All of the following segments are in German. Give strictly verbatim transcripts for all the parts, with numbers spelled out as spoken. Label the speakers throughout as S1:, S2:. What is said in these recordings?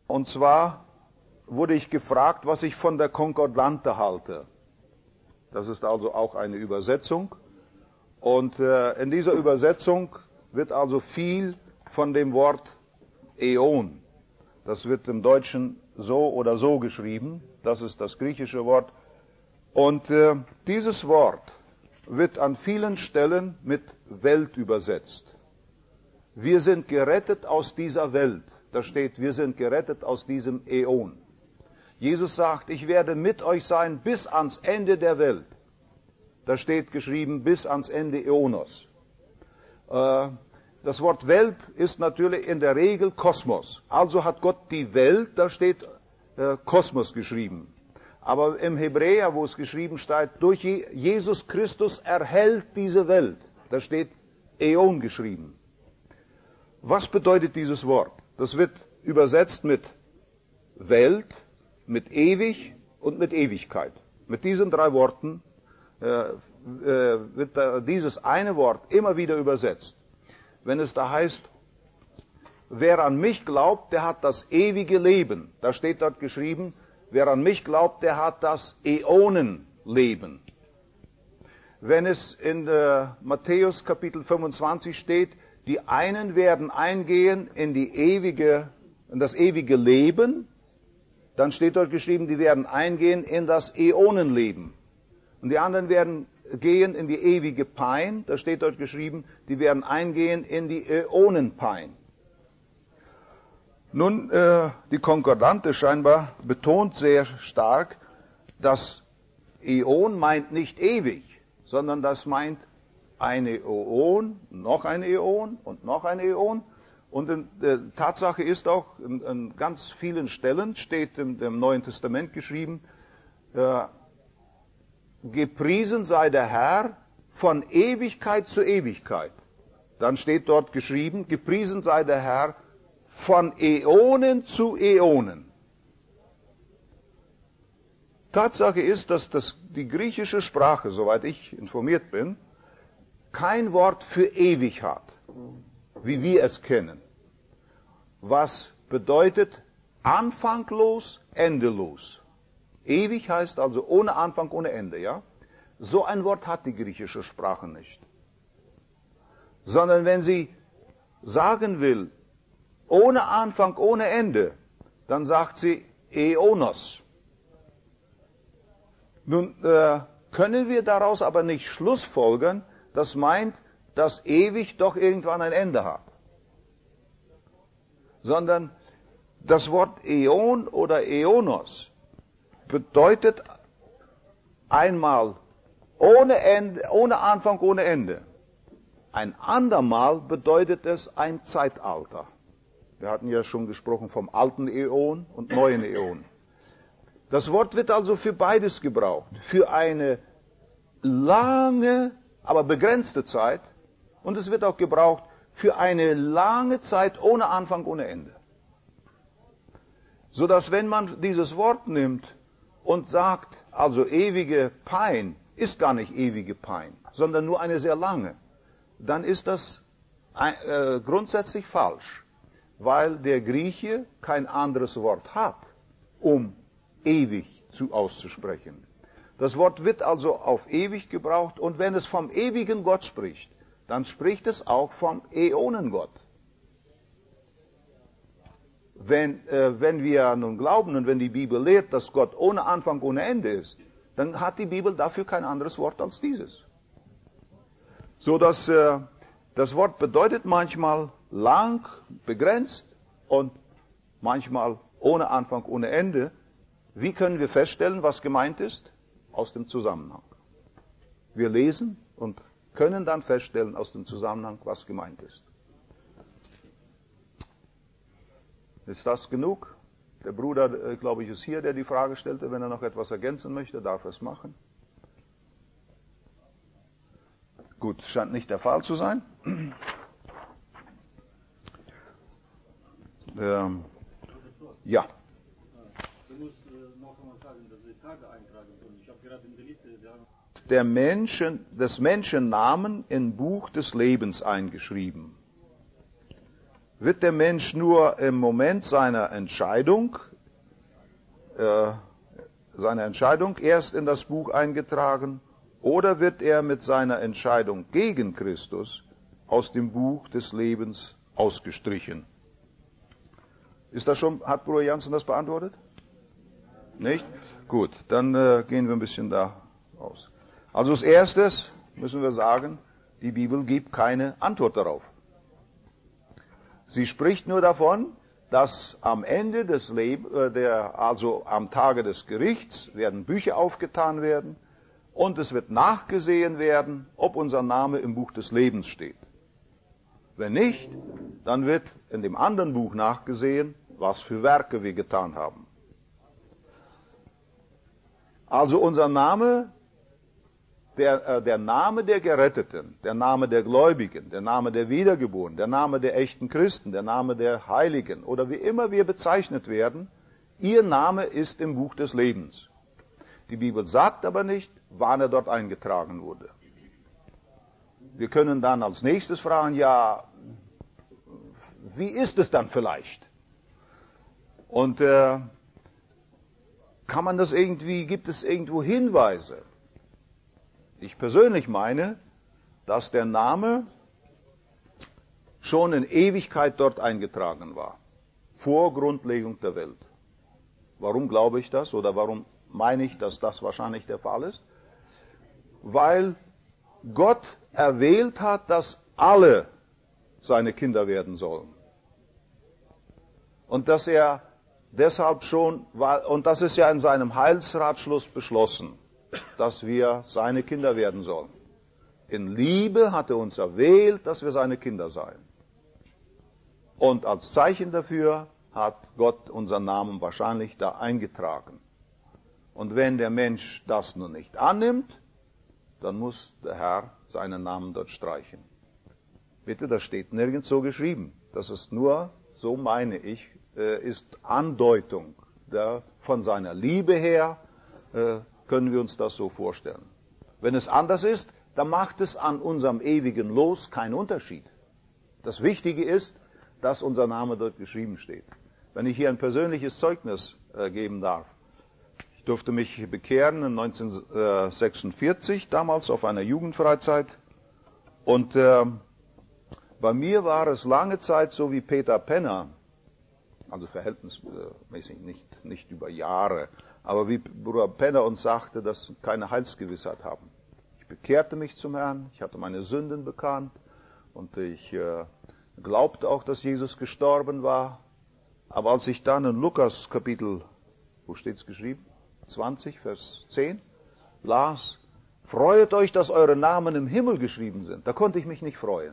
S1: Und zwar wurde ich gefragt, was ich von der Konkordante halte. Das ist also auch eine Übersetzung. Und äh, in dieser Übersetzung wird also viel von dem Wort Äon. Das wird im Deutschen so oder so geschrieben. Das ist das griechische Wort. Und äh, dieses Wort wird an vielen Stellen mit Welt übersetzt. Wir sind gerettet aus dieser Welt. Da steht, wir sind gerettet aus diesem Äon. Jesus sagt, ich werde mit euch sein bis ans Ende der Welt. Da steht geschrieben, bis ans Ende Äonos. Äh, das Wort Welt ist natürlich in der Regel Kosmos. Also hat Gott die Welt, da steht äh, Kosmos geschrieben. Aber im Hebräer, wo es geschrieben steht, durch Jesus Christus erhält diese Welt. Da steht Äon geschrieben. Was bedeutet dieses Wort? Das wird übersetzt mit Welt, mit ewig und mit Ewigkeit. Mit diesen drei Worten äh, äh, wird da dieses eine Wort immer wieder übersetzt. Wenn es da heißt, wer an mich glaubt, der hat das ewige Leben. Da steht dort geschrieben, wer an mich glaubt, der hat das Äonenleben. Wenn es in äh, Matthäus Kapitel fünfundzwanzig steht, die einen werden eingehen in die ewige, in das ewige Leben, dann steht dort geschrieben, die werden eingehen in das Äonenleben. Und die anderen werden gehen in die ewige Pein, da steht dort geschrieben, die werden eingehen in die Äonenpein. Nun, äh, die Konkordante scheinbar betont sehr stark, dass Äon meint nicht ewig, sondern das meint eine Äon, noch ein Äon und noch ein Äon. Und äh, Tatsache ist auch, in, in ganz vielen Stellen steht im, im Neuen Testament geschrieben, äh, gepriesen sei der Herr von Ewigkeit zu Ewigkeit. Dann steht dort geschrieben, gepriesen sei der Herr von Äonen zu Äonen. Tatsache ist, dass das, die griechische Sprache, soweit ich informiert bin, kein Wort für ewig hat, wie wir es kennen. Was bedeutet anfanglos, endelos. Ewig heißt also ohne Anfang, ohne Ende, ja? So ein Wort hat die griechische Sprache nicht. Sondern wenn sie sagen will, ohne Anfang, ohne Ende, dann sagt sie Äonos. Nun äh, können wir daraus aber nicht schlussfolgern, das meint, dass ewig doch irgendwann ein Ende hat. Sondern das Wort Äon oder Äonos bedeutet einmal ohne Ende, ohne Anfang, ohne Ende. Ein andermal bedeutet es ein Zeitalter. Wir hatten ja schon gesprochen vom alten Äon und neuen Äon. Das Wort wird also für beides gebraucht. Für eine lange, aber begrenzte Zeit. Und es wird auch gebraucht für eine lange Zeit ohne Anfang, ohne Ende. Sodass, wenn man dieses Wort nimmt und sagt, also ewige Pein ist gar nicht ewige Pein, sondern nur eine sehr lange, dann ist das äh, grundsätzlich falsch, weil der Grieche kein anderes Wort hat, um ewig zu auszusprechen. Das Wort wird also auf ewig gebraucht, und wenn es vom ewigen Gott spricht, dann spricht es auch vom Äonengott. Wenn, äh, wenn wir nun glauben und wenn die Bibel lehrt, dass Gott ohne Anfang, ohne Ende ist, dann hat die Bibel dafür kein anderes Wort als dieses. So dass äh, das Wort bedeutet manchmal lang, begrenzt und manchmal ohne Anfang, ohne Ende. Wie können wir feststellen, was gemeint ist? Aus dem Zusammenhang. Wir lesen und können dann feststellen aus dem Zusammenhang, was gemeint ist. Ist das genug? Der Bruder, glaube ich, ist hier, der die Frage stellte. Wenn er noch etwas ergänzen möchte, darf er es machen. Gut, scheint nicht der Fall zu sein. Ähm, ja.
S2: Du musst noch einmal sagen, dass die Tage eintragen können. Ich habe gerade in der Liste...
S1: Der Menschen, des Menschen Namen im Buch des Lebens eingeschrieben. wird der Mensch nur im Moment seiner Entscheidung, äh, seiner Entscheidung erst in das Buch eingetragen, oder wird er mit seiner Entscheidung gegen Christus aus dem Buch des Lebens ausgestrichen? Ist das schon, hat Bruder Jansen das beantwortet? Nicht? Gut, dann äh, gehen wir ein bisschen da raus. Also als erstes müssen wir sagen, die Bibel gibt keine Antwort darauf. Sie spricht nur davon, dass am Ende des Lebens, äh, der, also am Tage des Gerichts, werden Bücher aufgetan werden und es wird nachgesehen werden, ob unser Name im Buch des Lebens steht. Wenn nicht, dann wird in dem anderen Buch nachgesehen, was für Werke wir getan haben. Also unser Name, der, äh, der Name der Geretteten, der Name der Gläubigen, der Name der Wiedergeborenen, der Name der echten Christen, der Name der Heiligen oder wie immer wir bezeichnet werden, ihr Name ist im Buch des Lebens. Die Bibel sagt aber nicht, wann er dort eingetragen wurde. Wir können dann als nächstes fragen, ja, wie ist es dann vielleicht? Und äh, kann man das irgendwie, gibt es irgendwo Hinweise? Ich persönlich meine, dass der Name schon in Ewigkeit dort eingetragen war, vor Grundlegung der Welt. Warum glaube ich das oder warum meine ich, dass das wahrscheinlich der Fall ist? Weil Gott erwählt hat, dass alle seine Kinder werden sollen. Und dass er deshalb schon, und das ist ja in seinem Heilsratschluss beschlossen, dass wir seine Kinder werden sollen. In Liebe hat er uns erwählt, dass wir seine Kinder seien. Und als Zeichen dafür hat Gott unseren Namen wahrscheinlich da eingetragen. Und wenn der Mensch das nun nicht annimmt, dann muss der Herr seinen Namen dort streichen. Bitte, das steht nirgends so geschrieben. Das ist nur, so meine ich, ist Andeutung. Da von seiner Liebe her äh, können wir uns das so vorstellen. Wenn es anders ist, dann macht es an unserem ewigen Los keinen Unterschied. Das Wichtige ist, dass unser Name dort geschrieben steht. Wenn ich hier ein persönliches Zeugnis äh, geben darf. Ich durfte mich bekehren in neunzehnhundertsechsundvierzig, damals auf einer Jugendfreizeit. Und äh, bei mir war es lange Zeit so wie Peter Penner, also verhältnismäßig nicht, nicht über Jahre, aber wie Bruder Penner uns sagte, dass sie keine Heilsgewissheit haben. Ich bekehrte mich zum Herrn, ich hatte meine Sünden bekannt und ich äh, glaubte auch, dass Jesus gestorben war. Aber als ich dann in Lukas Kapitel, wo steht's geschrieben? zwanzig, Vers zehn, las, freuet euch, dass eure Namen im Himmel geschrieben sind. Da konnte ich mich nicht freuen.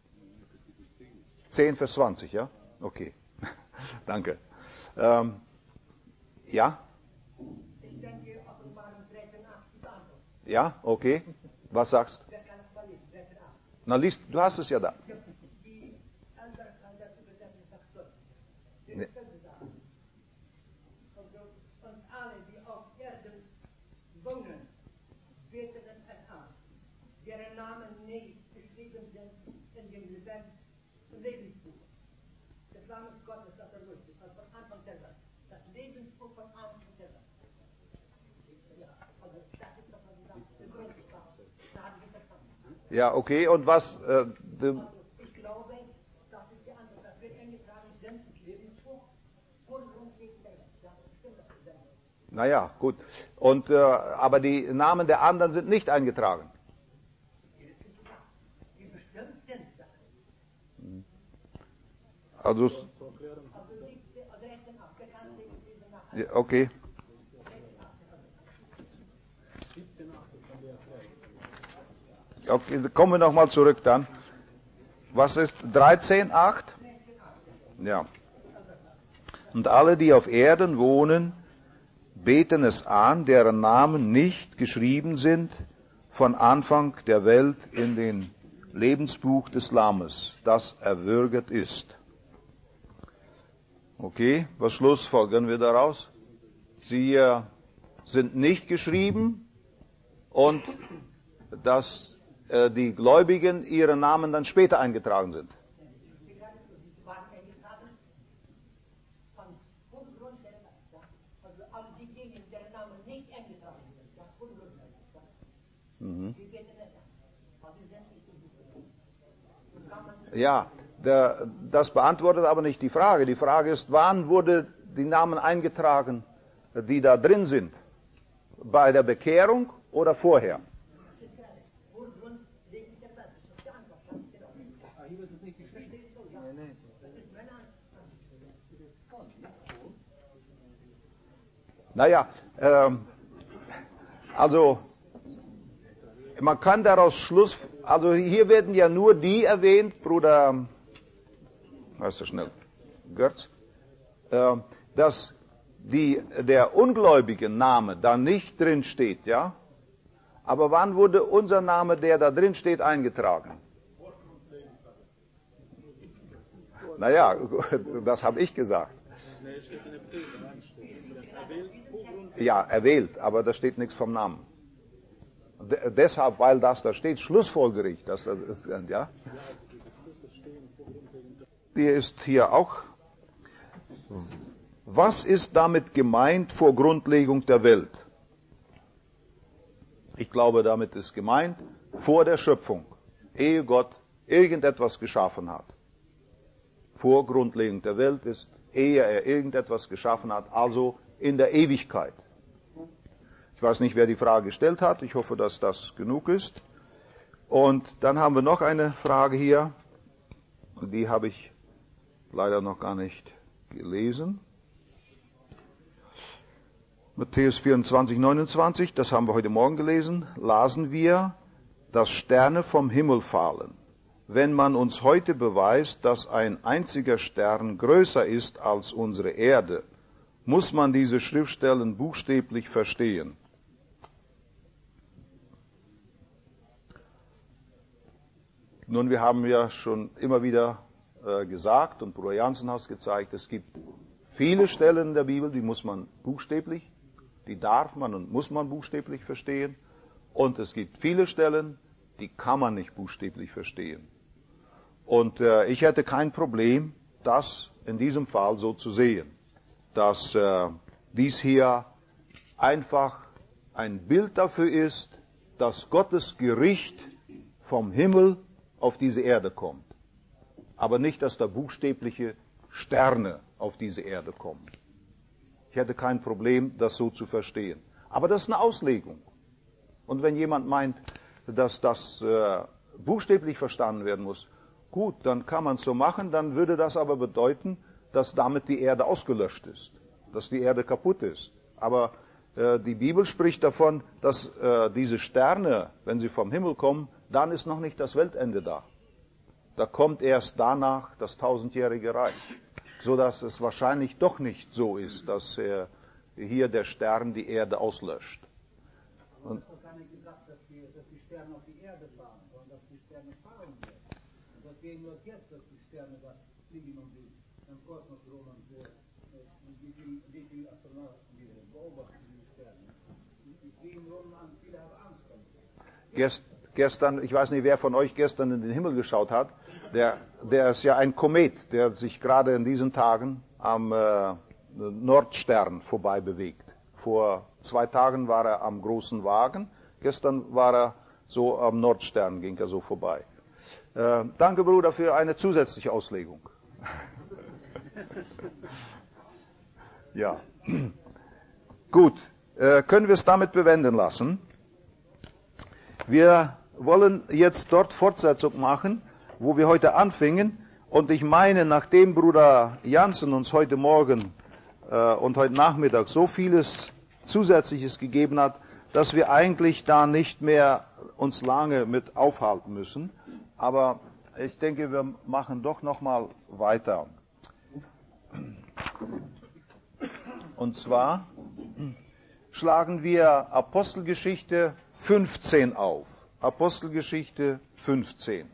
S1: zehn, Vers zwanzig, ja? Okay. Danke. Ähm, ja?
S3: Ich denke, Offenbarung dreizehn acht ist anders.
S1: Ja, okay. Was sagst du?
S3: Wer kann es mal lesen? dreizehn acht.
S1: Na, liest, du hast es ja da.
S3: Die andere kann das übersetzen, sagt Gott.
S1: Nee.
S3: Das können Sie sagen. Und, so, und alle, die auf Erden wohnen, beteten es an, deren Namen nicht geschrieben sind in dem Lebensbuch. Das Lamm Gottes, das erlöst ist, von Anfang der Welt. Das Lebensbuch von Anfang der Welt. Ja, also das ist doch, was ich sage, die Grundsprache. Da habe ich verstanden.
S1: Ja, okay. Und was? Äh, de,
S3: Also ich glaube, das ist die Antwort. Das wird eingetragen, sind Lebensbuch vor Grundlegung der Welt. Das stimmt doch.
S1: naja, gut. Und, äh, aber die Namen der anderen sind nicht eingetragen.
S3: Die bestimmt sind.
S1: Also,
S3: Also siebzehn, dreizehn acht, der kann sich diese nach.
S1: ja, okay. Okay, kommen wir nochmal zurück dann. Was ist dreizehn acht? Ja. Und alle, die auf Erden wohnen, beten es an, deren Namen nicht geschrieben sind von Anfang der Welt in den Lebensbuch des Lammes, das erwürget ist. Okay, was schlussfolgern wir daraus? Sie äh, sind nicht geschrieben und dass äh, die Gläubigen ihre Namen dann später eingetragen sind.
S3: all diejenigen, deren Name nicht eingetragen sind, das ist unmöglich.
S1: Mhm.
S3: Die beten nicht an. Also sind nicht im Buch. So kann man
S1: Ja, der, das beantwortet aber nicht die Frage. Die Frage ist, wann wurde die Namen eingetragen, die da drin sind? Bei der Bekehrung oder vorher?
S3: wohl grundlegend der Welt. Das ist die Antwort. Ganz genau.
S2: Hier wird es nicht geschrieben.
S3: Verstehst du? Ja.
S2: Nee, nee.
S3: Das ist meine Antwort.
S1: Naja, ähm, also man kann daraus Schluss, also hier werden ja nur die erwähnt, Bruder, weißt du schnell, Götz, äh, dass die, der ungläubige Name da nicht drin steht, ja? Aber wann wurde unser Name, der da drin steht, eingetragen? Naja, das habe ich gesagt.
S2: Nee, steht in der Bibel, erwählt, vorgrund.
S1: Ja, erwählt, aber da steht nichts vom Namen. De- deshalb, weil das da steht, schlussfolgere ich, dass das ist, ja. Die ist hier auch. Was ist damit gemeint vor Grundlegung der Welt? Ich glaube, damit ist gemeint vor der Schöpfung, ehe Gott irgendetwas geschaffen hat. Vor Grundlegung der Welt ist, ehe er irgendetwas geschaffen hat, also in der Ewigkeit. Ich weiß nicht, wer die Frage gestellt hat. Ich hoffe, dass das genug ist. Und dann haben wir noch eine Frage hier. Die habe ich leider noch gar nicht gelesen. Matthäus vierundzwanzig, neunundzwanzig, das haben wir heute Morgen gelesen, lasen wir, dass Sterne vom Himmel fallen. Wenn man uns heute beweist, dass ein einziger Stern größer ist als unsere Erde, muss man diese Schriftstellen buchstäblich verstehen. Nun, wir haben ja schon immer wieder äh, gesagt, und Bruder Jansen hat es gezeigt, es gibt viele Stellen in der Bibel, die muss man buchstäblich, die darf man und muss man buchstäblich verstehen. Und es gibt viele Stellen, die kann man nicht buchstäblich verstehen. Und äh, ich hätte kein Problem, das in diesem Fall so zu sehen, dass äh, dies hier einfach ein Bild dafür ist, dass Gottes Gericht vom Himmel auf diese Erde kommt. Aber nicht, dass da buchstäbliche Sterne auf diese Erde kommen. Ich hätte kein Problem, das so zu verstehen. Aber das ist eine Auslegung. Und wenn jemand meint, dass das äh, buchstäblich verstanden werden muss, gut, dann kann man es so machen, dann würde das aber bedeuten, dass damit die Erde ausgelöscht ist, dass die Erde kaputt ist. Aber äh, die Bibel spricht davon, dass äh, diese Sterne, wenn sie vom Himmel kommen, dann ist noch nicht das Weltende da. Da kommt erst danach das tausendjährige Reich, so dass es wahrscheinlich doch nicht so ist, dass äh, hier der Stern die Erde auslöscht. Und
S2: Es wird gar nicht gesagt, dass die, dass die Sterne auf die Erde fahren, sondern dass die Sterne fahren werden. Und deswegen wird jetzt, dass die Sterne da fliegen und die im Kosmos rum und äh, wie viele wie viel Astronauten die beobachten die Sterne. Die fliegen rum und viele haben Angst damit.
S1: Gest, gestern, ich weiß nicht, wer von euch gestern in den Himmel geschaut hat, der, der ist ja ein Komet, der sich gerade in diesen Tagen am äh, Nordstern vorbei bewegt. Vor zwei Tagen war er am großen Wagen, gestern war er so am Nordstern, ging er so vorbei. Äh, danke, Bruder, für eine zusätzliche Auslegung. Ja, gut, äh, können wir es damit bewenden lassen? Wir wollen jetzt dort Fortsetzung machen, wo wir heute anfingen. Und ich meine, nachdem Bruder Jansen uns heute Morgen äh, und heute Nachmittag so vieles Zusätzliches gegeben hat, dass wir eigentlich da nicht mehr uns lange mit aufhalten müssen. Aber ich denke, wir machen doch nochmal weiter. Und zwar schlagen wir Apostelgeschichte fünfzehn auf. Apostelgeschichte fünfzehn.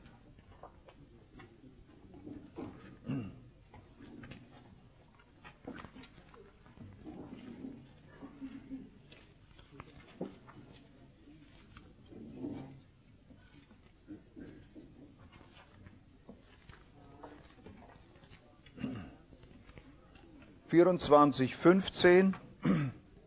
S1: vierundzwanzig, fünfzehn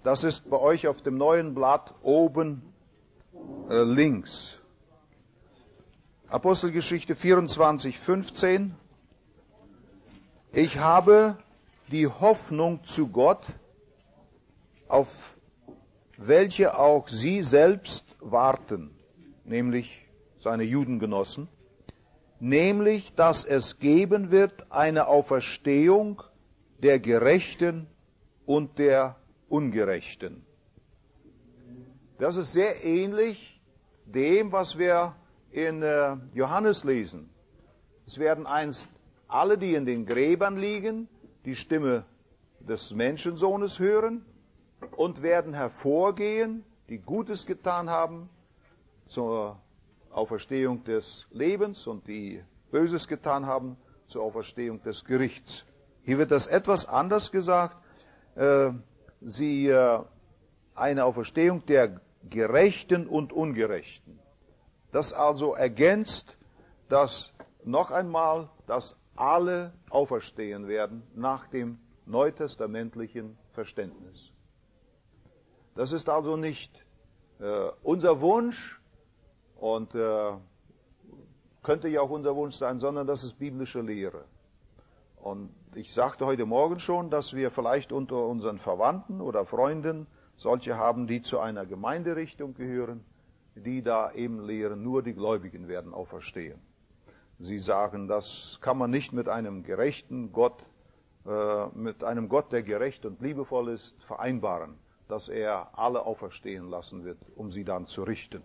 S1: Das ist bei euch auf dem neuen Blatt oben äh, links. Apostelgeschichte vierundzwanzig, fünfzehn. Ich habe die Hoffnung zu Gott, auf welche auch sie selbst warten, nämlich seine Judengenossen, nämlich, dass es geben wird eine Auferstehung der Gerechten und der Ungerechten. Das ist sehr ähnlich dem, was wir in äh, Johannes lesen. Es werden einst alle, die in den Gräbern liegen, die Stimme des Menschensohnes hören und werden hervorgehen, die Gutes getan haben, zur Auferstehung des Lebens und die Böses getan haben, zur Auferstehung des Gerichts. Hier wird das etwas anders gesagt. Äh, sie äh, eine Auferstehung der Gerechten und Ungerechten. Das also ergänzt das noch einmal, dass alle auferstehen werden nach dem neutestamentlichen Verständnis. Das ist also nicht äh, unser Wunsch und äh, könnte ja auch unser Wunsch sein, sondern das ist biblische Lehre. Und ich sagte heute Morgen schon, dass wir vielleicht unter unseren Verwandten oder Freunden solche haben, die zu einer Gemeinderichtung gehören, die da eben lehren, nur die Gläubigen werden auferstehen. Sie sagen, das kann man nicht mit einem gerechten Gott, äh, mit einem Gott, der gerecht und liebevoll ist, vereinbaren, dass er alle auferstehen lassen wird, um sie dann zu richten.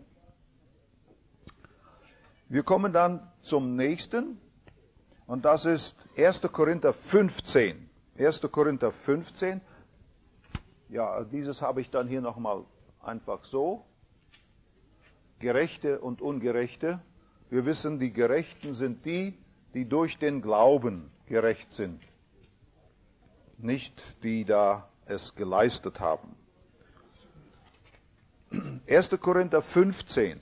S1: Wir kommen dann zum nächsten, und das ist erster Korinther fünfzehn. erster Korinther fünfzehn. Ja, dieses habe ich dann hier nochmal einfach so. Gerechte und Ungerechte. Wir wissen, die Gerechten sind die, die durch den Glauben gerecht sind. Nicht die da es geleistet haben. erster Korinther fünfzehn.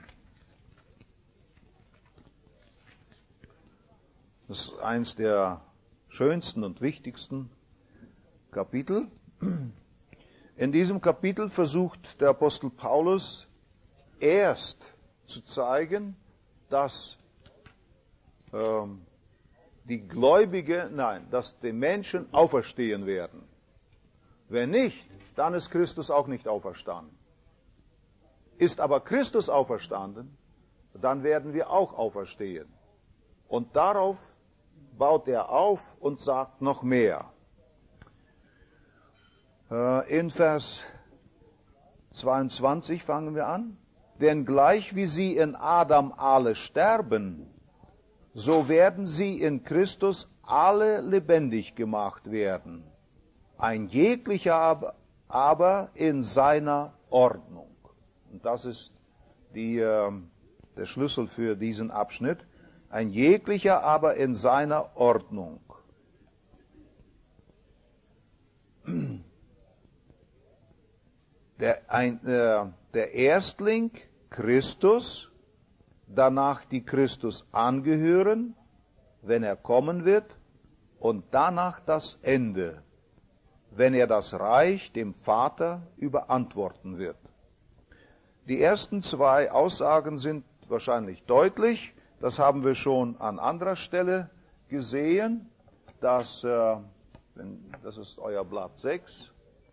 S1: Das ist eins der schönsten und wichtigsten Kapitel. In diesem Kapitel versucht der Apostel Paulus erst zu zeigen, dass ähm, die Gläubigen, nein, dass die Menschen auferstehen werden. Wenn nicht, dann ist Christus auch nicht auferstanden. Ist aber Christus auferstanden, dann werden wir auch auferstehen. Und darauf baut er auf und sagt noch mehr. In Vers zweiundzwanzig fangen wir an. Denn gleich wie sie in Adam alle sterben, so werden sie in Christus alle lebendig gemacht werden. Ein jeglicher aber in seiner Ordnung. Und das ist die, äh, der Schlüssel für diesen Abschnitt. Ein jeglicher aber in seiner Ordnung. Der, ein, äh, der Erstling Christus, danach die Christus angehören, wenn er kommen wird, und danach das Ende, wenn er das Reich dem Vater überantworten wird. Die ersten zwei Aussagen sind wahrscheinlich deutlich. Das haben wir schon an anderer Stelle gesehen. Dass, äh, das ist euer Blatt sechs.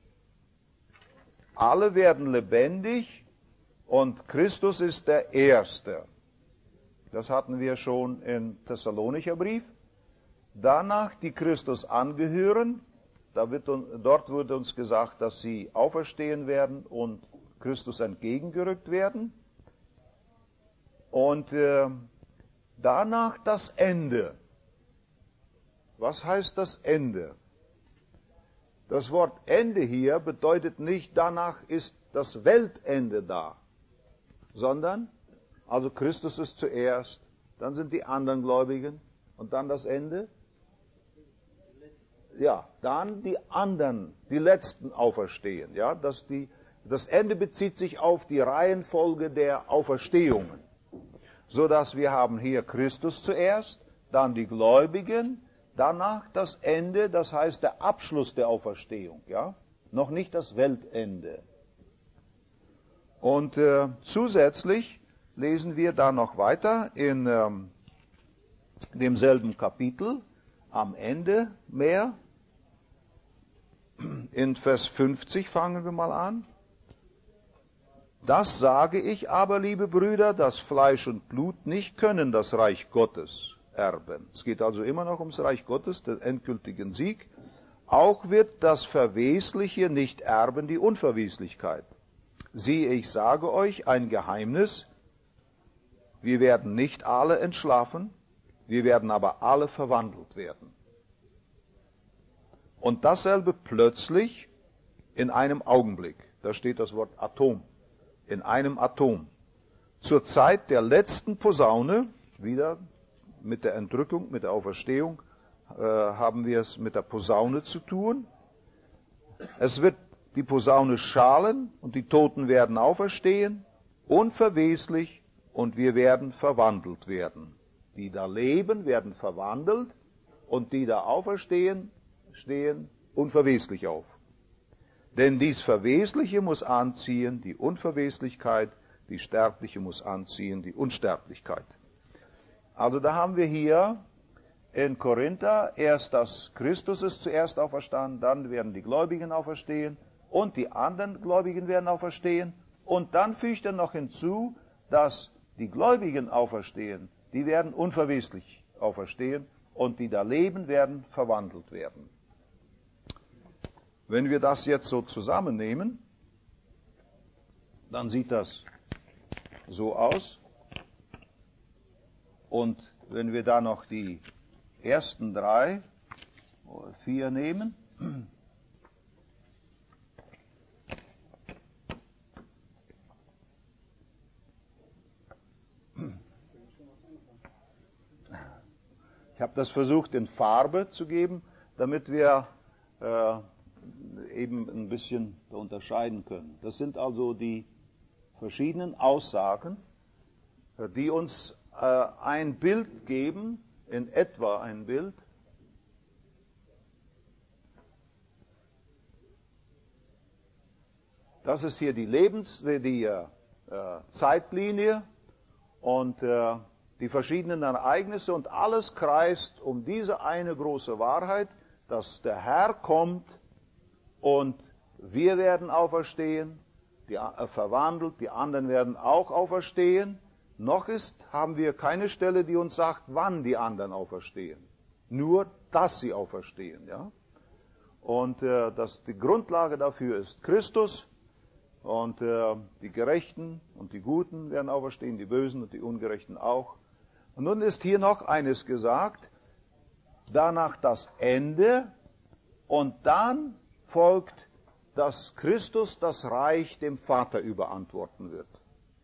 S1: Alle werden lebendig und Christus ist der Erste. Das hatten wir schon im Thessalonicher Brief. Danach die Christus angehören. Da wird, dort wurde uns gesagt, dass sie auferstehen werden und Christus entgegengerückt werden. Und äh, danach das Ende. Was heißt das Ende? Das Wort Ende hier bedeutet nicht, danach ist das Weltende da, sondern, also Christus ist zuerst, dann sind die anderen Gläubigen und dann das Ende. Ja, dann die anderen, die Letzten auferstehen. Ja, dass die, das Ende bezieht sich auf die Reihenfolge der Auferstehungen. So dass wir haben hier Christus zuerst, dann die Gläubigen, danach das Ende, das heißt der Abschluss der Auferstehung. Ja, noch nicht das Weltende. Und äh, zusätzlich lesen wir da noch weiter in ähm, demselben Kapitel, am Ende mehr, in Vers fünfzig fangen wir mal an. Das sage ich aber, liebe Brüder, dass Fleisch und Blut nicht können das Reich Gottes erben. Es geht also immer noch ums Reich Gottes, den endgültigen Sieg. Auch wird das Verwesliche nicht erben, die Unverweslichkeit. Siehe, ich sage euch ein Geheimnis, wir werden nicht alle entschlafen, wir werden aber alle verwandelt werden. Und dasselbe plötzlich in einem Augenblick. Da steht das Wort Atom. In einem Atom. Zur Zeit der letzten Posaune, wieder mit der Entrückung, mit der Auferstehung, äh, haben wir es mit der Posaune zu tun. Es wird die Posaune schalen und die Toten werden auferstehen, unverweslich, und wir werden verwandelt werden. Die da leben, werden verwandelt, und die da auferstehen, stehen unverweslich auf. Denn dies Verwesliche muss anziehen die Unverweslichkeit, die Sterbliche muss anziehen die Unsterblichkeit. Also da haben wir hier in Korinther erst das Christus ist zuerst auferstanden, dann werden die Gläubigen auferstehen und die anderen Gläubigen werden auferstehen. Und dann fügt er noch hinzu, dass die Gläubigen auferstehen, die werden unverweslich auferstehen und die da leben, werden verwandelt werden. Wenn wir das jetzt so zusammennehmen, dann sieht das so aus. Und wenn wir da noch die ersten drei oder vier nehmen, ich habe das versucht in Farbe zu geben, damit wir äh, eben ein bisschen unterscheiden können. Das sind also die verschiedenen Aussagen, die uns äh, ein Bild geben, in etwa ein Bild. Das ist hier die Lebens-, die, die äh, Zeitlinie und äh, die verschiedenen Ereignisse, und alles kreist um diese eine große Wahrheit, dass der Herr kommt und wir werden auferstehen, die, äh, verwandelt, die anderen werden auch auferstehen. Noch ist, haben wir keine Stelle, die uns sagt, wann die anderen auferstehen. Nur, dass sie auferstehen. Ja? Und äh, das, die Grundlage dafür ist Christus. Und äh, die Gerechten und die Guten werden auferstehen, die Bösen und die Ungerechten auch. Und nun ist hier noch eines gesagt, danach das Ende, und dann folgt, dass Christus das Reich dem Vater überantworten wird.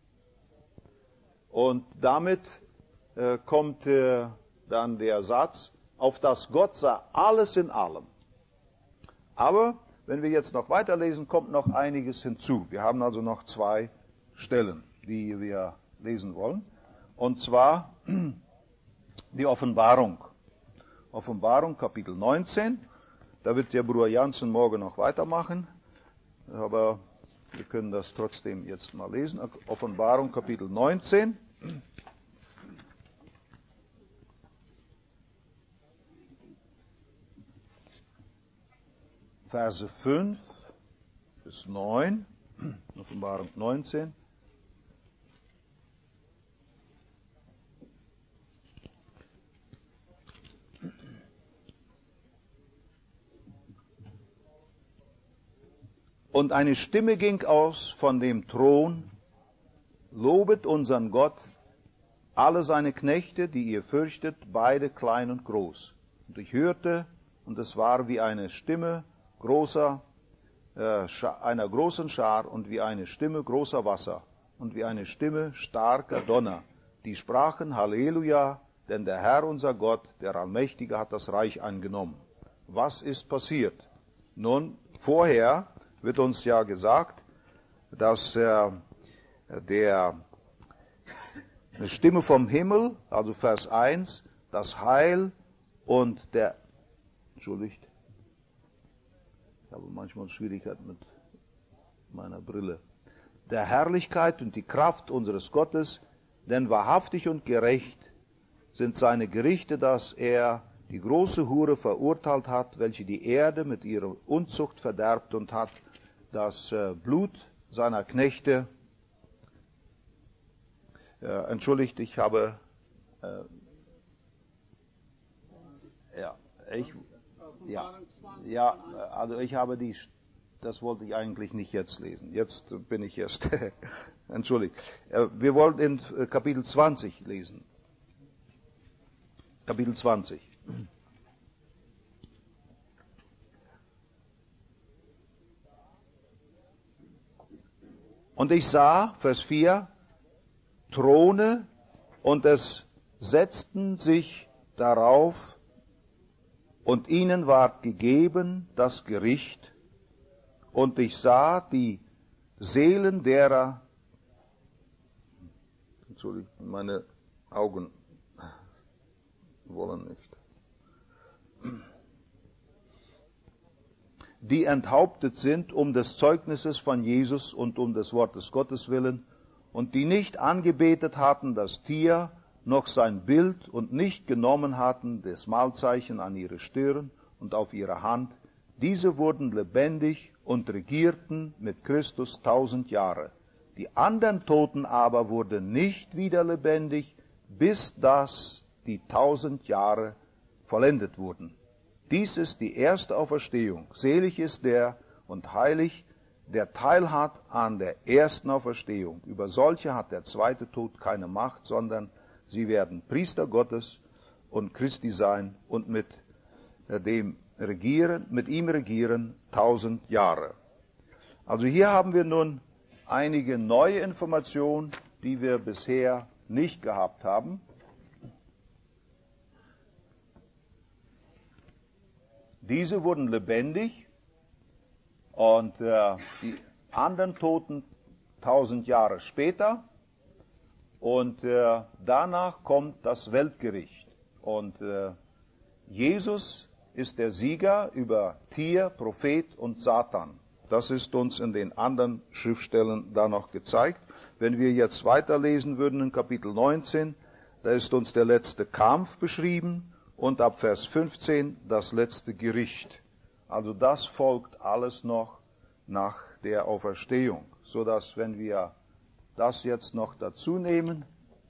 S1: Und damit äh, kommt äh, dann der Satz, auf das Gott sei alles in allem. Aber wenn wir jetzt noch weiterlesen, kommt noch einiges hinzu. Wir haben also noch zwei Stellen, die wir lesen wollen. Und zwar die Offenbarung. Offenbarung, Kapitel neunzehn. Da wird der Bruder Jansen morgen noch weitermachen. Aber wir können das trotzdem jetzt mal lesen. Offenbarung, Kapitel neunzehn. Verse fünf bis neun. Offenbarung neunzehn. Und eine Stimme ging aus von dem Thron, lobet unseren Gott, alle seine Knechte, die ihr fürchtet, beide klein und groß. Und ich hörte, und es war wie eine Stimme großer, äh, einer großen Schar und wie eine Stimme großer Wasser und wie eine Stimme starker Donner. Die sprachen Halleluja, denn der Herr unser Gott, der Allmächtige, hat das Reich angenommen. Was ist passiert? Nun, vorher wird uns ja gesagt, dass äh, der eine Stimme vom Himmel, also Vers eins, das Heil und der, entschuldigt, habe manchmal Schwierigkeiten mit meiner Brille. Der Herrlichkeit und die Kraft unseres Gottes, denn wahrhaftig und gerecht sind seine Gerichte, dass er die große Hure verurteilt hat, welche die Erde mit ihrer Unzucht verderbt und hat das äh, Blut seiner Knechte, äh, entschuldigt, ich habe, äh, ja, ich, ja, ja, also ich habe die, das wollte ich eigentlich nicht jetzt lesen, jetzt bin ich erst, entschuldigt. Äh, wir wollen in äh, Kapitel zwanzig lesen. Kapitel zwanzig. Und ich sah, Vers vier, Throne, und es setzten sich darauf, und ihnen ward gegeben das Gericht, und ich sah die Seelen derer, Entschuldigung, meine Augen wollen nicht, die enthauptet sind um des Zeugnisses von Jesus und um des Wortes Gottes willen, und die nicht angebetet hatten das Tier, noch sein Bild, und nicht genommen hatten das Malzeichen an ihre Stirn und auf ihre Hand, diese wurden lebendig und regierten mit Christus tausend Jahre. Die anderen Toten aber wurden nicht wieder lebendig, bis das die tausend Jahre vollendet wurden. Dies ist die erste Auferstehung. Selig ist der und heilig, der Teil hat an der ersten Auferstehung. Über solche hat der zweite Tod keine Macht, sondern sie werden Priester Gottes und Christi sein und mit dem regieren, mit ihm regieren tausend Jahre. Also hier haben wir nun einige neue Informationen, die wir bisher nicht gehabt haben. Diese wurden lebendig und äh, die anderen Toten tausend Jahre später. Und äh, danach kommt das Weltgericht. Und äh, Jesus ist der Sieger über Tier, Prophet und Satan. Das ist uns in den anderen Schriftstellen da noch gezeigt. Wenn wir jetzt weiterlesen würden in Kapitel neunzehn, da ist uns der letzte Kampf beschrieben. Und ab Vers fünfzehn das letzte Gericht. Also das folgt alles noch nach der Auferstehung, so dass wenn wir das jetzt noch dazu nehmen,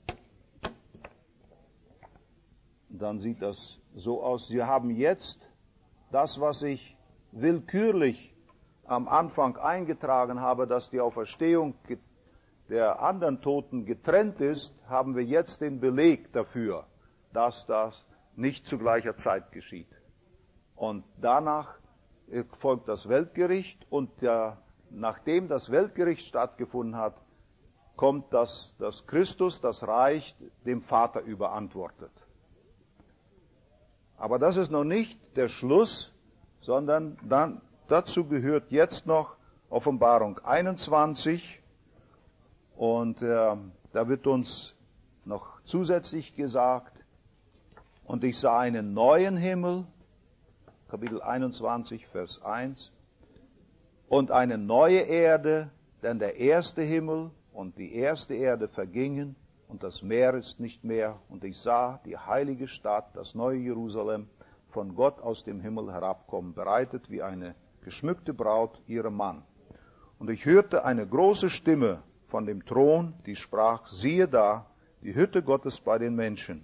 S1: dann sieht das so aus. Wir haben jetzt das, was ich willkürlich am Anfang eingetragen habe, dass die Auferstehung der anderen Toten getrennt ist, haben wir jetzt den Beleg dafür, dass das nicht zu gleicher Zeit geschieht. Und danach folgt das Weltgericht, und ja, nachdem das Weltgericht stattgefunden hat, kommt das, dass Christus das Reich dem Vater überantwortet. Aber das ist noch nicht der Schluss, sondern dann, dazu gehört jetzt noch Offenbarung einundzwanzig, und äh, da wird uns noch zusätzlich gesagt, und ich sah einen neuen Himmel, Kapitel einundzwanzig, Vers eins, und eine neue Erde, denn der erste Himmel und die erste Erde vergingen, und das Meer ist nicht mehr. Und ich sah die heilige Stadt, das neue Jerusalem, von Gott aus dem Himmel herabkommen, bereitet wie eine geschmückte Braut ihrem Mann. Und ich hörte eine große Stimme von dem Thron, die sprach, siehe da, die Hütte Gottes bei den Menschen.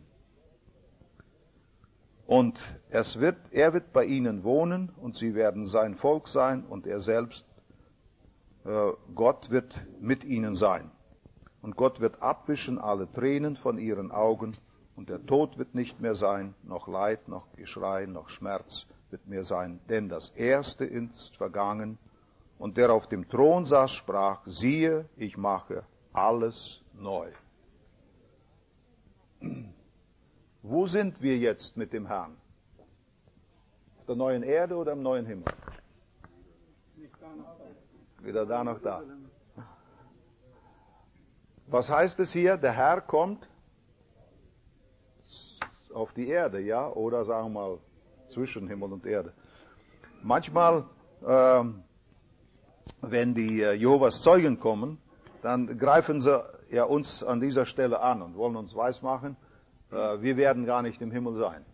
S1: Und es wird, er wird bei ihnen wohnen, und sie werden sein Volk sein, und er selbst, äh, Gott wird mit ihnen sein. Und Gott wird abwischen alle Tränen von ihren Augen, und der Tod wird nicht mehr sein, noch Leid, noch Geschrei, noch Schmerz wird mehr sein, denn das Erste ist vergangen. Und der auf dem Thron saß, sprach, siehe, ich mache alles neu. Wo sind wir jetzt mit dem Herrn? Auf der neuen Erde oder im neuen Himmel? Weder da noch da. Was heißt es hier? Der Herr kommt auf die Erde, ja? Oder sagen wir mal zwischen Himmel und Erde. Manchmal ähm, wenn die äh, Jehovas Zeugen kommen, dann greifen sie ja uns an dieser Stelle an und wollen uns weismachen, äh, wir werden gar nicht im Himmel sein.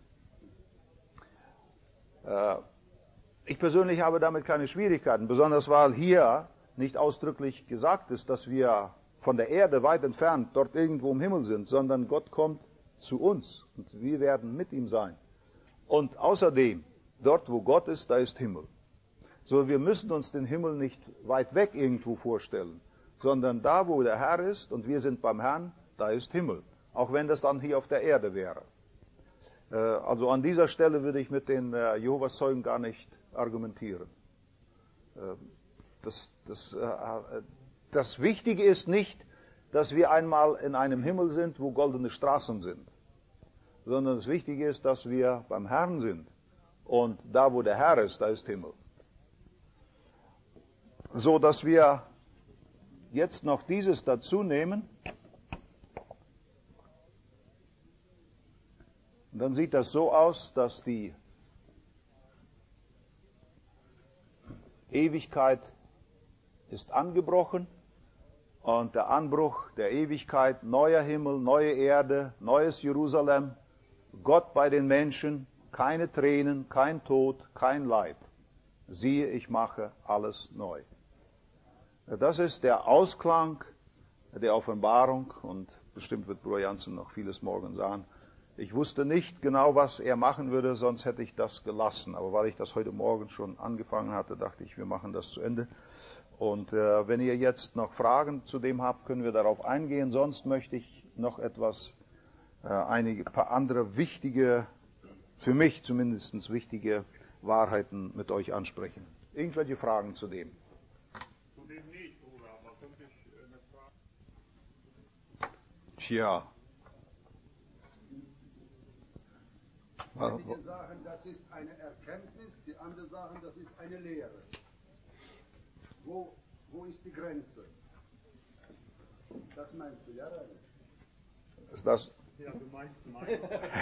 S1: Äh, ich persönlich habe damit keine Schwierigkeiten, besonders weil hier nicht ausdrücklich gesagt ist, dass wir von der Erde weit entfernt dort irgendwo im Himmel sind, sondern Gott kommt zu uns und wir werden mit ihm sein. Und außerdem, dort wo Gott ist, da ist Himmel. So, wir müssen uns den Himmel nicht weit weg irgendwo vorstellen, sondern da wo der Herr ist und wir sind beim Herrn, da ist Himmel. Auch wenn das dann hier auf der Erde wäre. Äh, also an dieser Stelle würde ich mit den äh, Jehovas Zeugen gar nicht argumentieren. Äh, das, das, äh, das Wichtige ist nicht, dass wir einmal in einem Himmel sind, wo goldene Straßen sind, sondern das Wichtige ist, dass wir beim Herrn sind. Und da, wo der Herr ist, da ist Himmel. So, dass wir jetzt noch dieses dazu nehmen. Und dann sieht das so aus, dass die Ewigkeit ist angebrochen und der Anbruch der Ewigkeit, neuer Himmel, neue Erde, neues Jerusalem, Gott bei den Menschen, keine Tränen, kein Tod, kein Leid. Siehe, ich mache alles neu. Das ist der Ausklang der Offenbarung und bestimmt wird Bruder Jansen noch vieles morgen sagen. Ich wusste nicht genau, was er machen würde, sonst hätte ich das gelassen. Aber weil ich das heute Morgen schon angefangen hatte, dachte ich, wir machen das zu Ende. Und äh, wenn ihr jetzt noch Fragen zu dem habt, können wir darauf eingehen. Sonst möchte ich noch etwas, äh, einige paar andere wichtige, für mich zumindest wichtige Wahrheiten mit euch ansprechen. Irgendwelche Fragen zu dem?
S4: Zu dem nicht, oder? Aber könnte ich äh, eine Frage?
S1: Tja.
S5: Einige sagen, das ist eine Erkenntnis, die anderen sagen, das ist eine Lehre. Wo, wo ist die Grenze? Das meinst du, ja, oder nicht?
S1: Ist das?
S4: Ja, du meinst meine.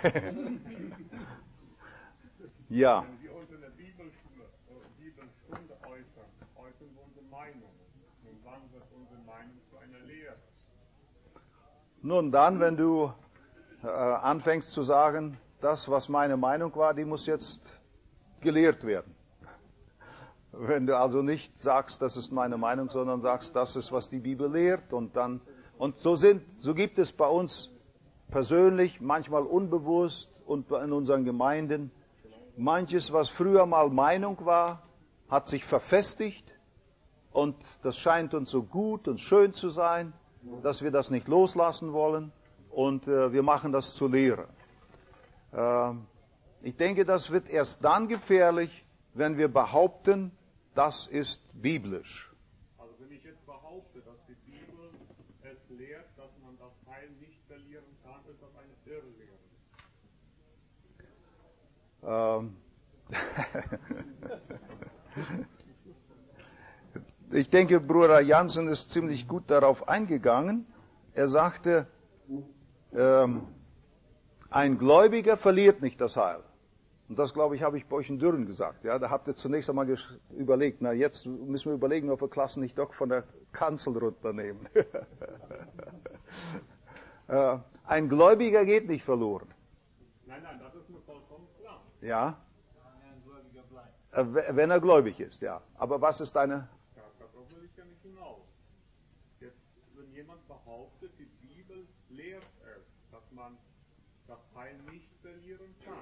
S1: Ja.
S4: Wenn wir uns in der Bibelstunde, äh, Bibelstunde äußern, äußern wir unsere Meinung. Und wann wird unsere Meinung zu einer Lehre?
S1: Nun dann, wenn du äh, anfängst zu sagen, das, was meine Meinung war, die muss jetzt gelehrt werden. Wenn du also nicht sagst, das ist meine Meinung, sondern sagst, das ist, was die Bibel lehrt, und dann, und so sind, so gibt es bei uns persönlich, manchmal unbewusst und in unseren Gemeinden, manches, was früher mal Meinung war, hat sich verfestigt und das scheint uns so gut und schön zu sein, dass wir das nicht loslassen wollen und äh, wir machen das zur Lehre. Äh, ich denke, das wird erst dann gefährlich, wenn wir behaupten, das ist biblisch.
S4: Also wenn ich jetzt behaupte, dass die Bibel es lehrt, dass man das Heil nicht verlieren kann, ist das eine Irrlehre.
S1: Ähm, ich denke, Bruder Jansen ist ziemlich gut darauf eingegangen. Er sagte, ähm, ein Gläubiger verliert nicht das Heil. Und das, glaube ich, habe ich bei euch in Dürren gesagt. Ja, da habt ihr zunächst einmal überlegt, na jetzt müssen wir überlegen, ob wir Klassen nicht doch von der Kanzel runternehmen. äh, ein Gläubiger geht nicht verloren.
S4: Nein, nein, das ist mir vollkommen klar.
S1: Ja? Äh, wenn er gläubig ist, ja. Aber was ist deine...
S4: Ja, darauf will ich ja nicht hinaus. Jetzt, wenn jemand behauptet, die Bibel lehrt es, dass man das Heil nicht verlieren kann.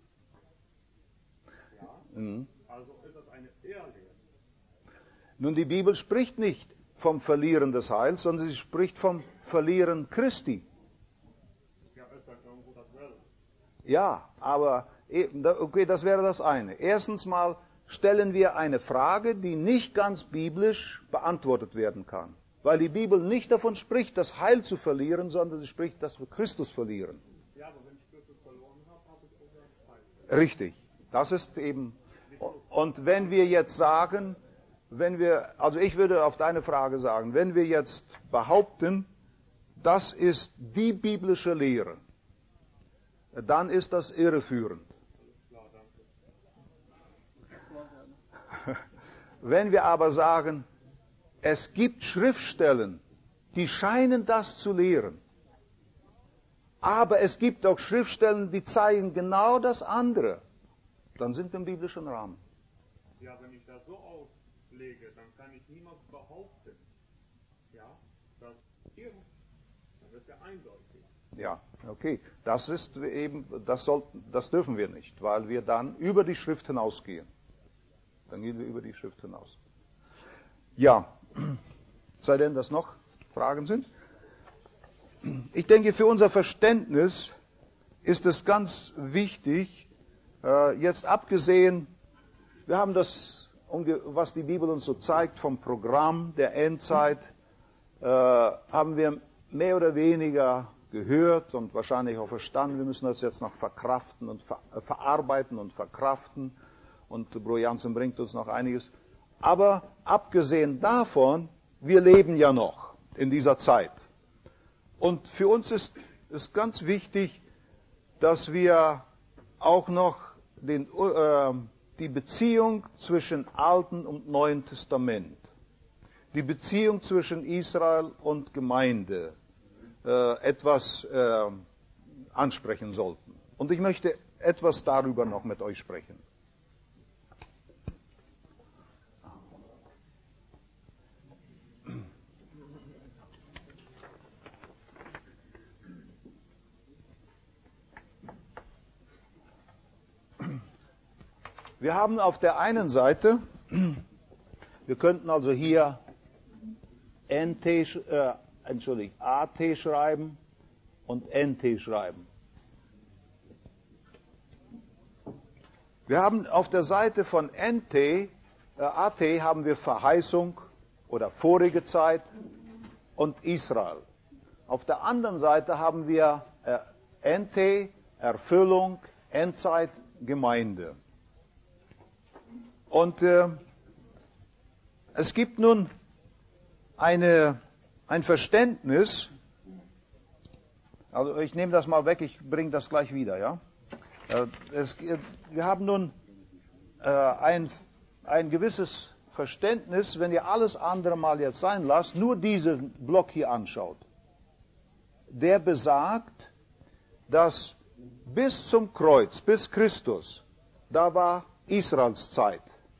S4: Ja?
S1: Mhm.
S4: Also ist das eine Irrlehre.
S1: Nun, die Bibel spricht nicht vom Verlieren des Heils, sondern sie spricht vom Verlieren Christi.
S4: Ja, ist das irgendwo dasselbe.
S1: Ja, aber okay, das wäre das eine. Erstens mal stellen wir eine Frage, die nicht ganz biblisch beantwortet werden kann. Weil die Bibel nicht davon spricht, das Heil zu verlieren, sondern sie spricht, dass wir Christus verlieren.
S4: Ja, aber wenn ich Christus verloren habe, habe ich auch das Heil.
S1: Richtig. Das ist eben, und wenn wir jetzt sagen, wenn wir, also ich würde auf deine Frage sagen, wenn wir jetzt behaupten, das ist die biblische Lehre, dann ist das irreführend. Wenn wir aber sagen, es gibt Schriftstellen, die scheinen das zu lehren, aber es gibt auch Schriftstellen, die zeigen genau das andere, dann sind wir im biblischen Rahmen.
S4: Ja, wenn ich das so auslege, dann kann ich niemals behaupten, ja, dass irgend, dann wird ja eindeutig.
S1: Ja, okay. Das ist eben, das sollten, das dürfen wir nicht, weil wir dann über die Schrift hinausgehen. Dann gehen wir über die Schrift hinaus. Ja, sei denn, dass noch Fragen sind? Ich denke, für unser Verständnis ist es ganz wichtig, jetzt abgesehen, wir haben das, was die Bibel uns so zeigt vom Programm der Endzeit, haben wir mehr oder weniger gehört und wahrscheinlich auch verstanden. Wir müssen das jetzt noch verkraften und ver verarbeiten und verkraften. Und Bruder Jansen bringt uns noch einiges. Aber abgesehen davon, wir leben ja noch in dieser Zeit. Und für uns ist es ganz wichtig, dass wir auch noch den, äh, die Beziehung zwischen Alten und Neuen Testament, die Beziehung zwischen Israel und Gemeinde äh, etwas äh, ansprechen sollten. Und ich möchte etwas darüber noch mit euch sprechen. Wir haben auf der einen Seite, wir könnten also hier N T, äh, Entschuldigung, A T schreiben und N T schreiben. Wir haben auf der Seite von N T, äh, A T haben wir Verheißung oder vorige Zeit und Israel. Auf der anderen Seite haben wir äh, N T, Erfüllung, Endzeit, Gemeinde. Und äh, es gibt nun eine, ein Verständnis, also ich nehme das mal weg, ich bringe das gleich wieder, ja. Äh, es, wir haben nun äh, ein, ein gewisses Verständnis, wenn ihr alles andere mal jetzt sein lasst, nur diesen Block hier anschaut. Der besagt, dass bis zum Kreuz, bis Christus, da war Israels Zeit.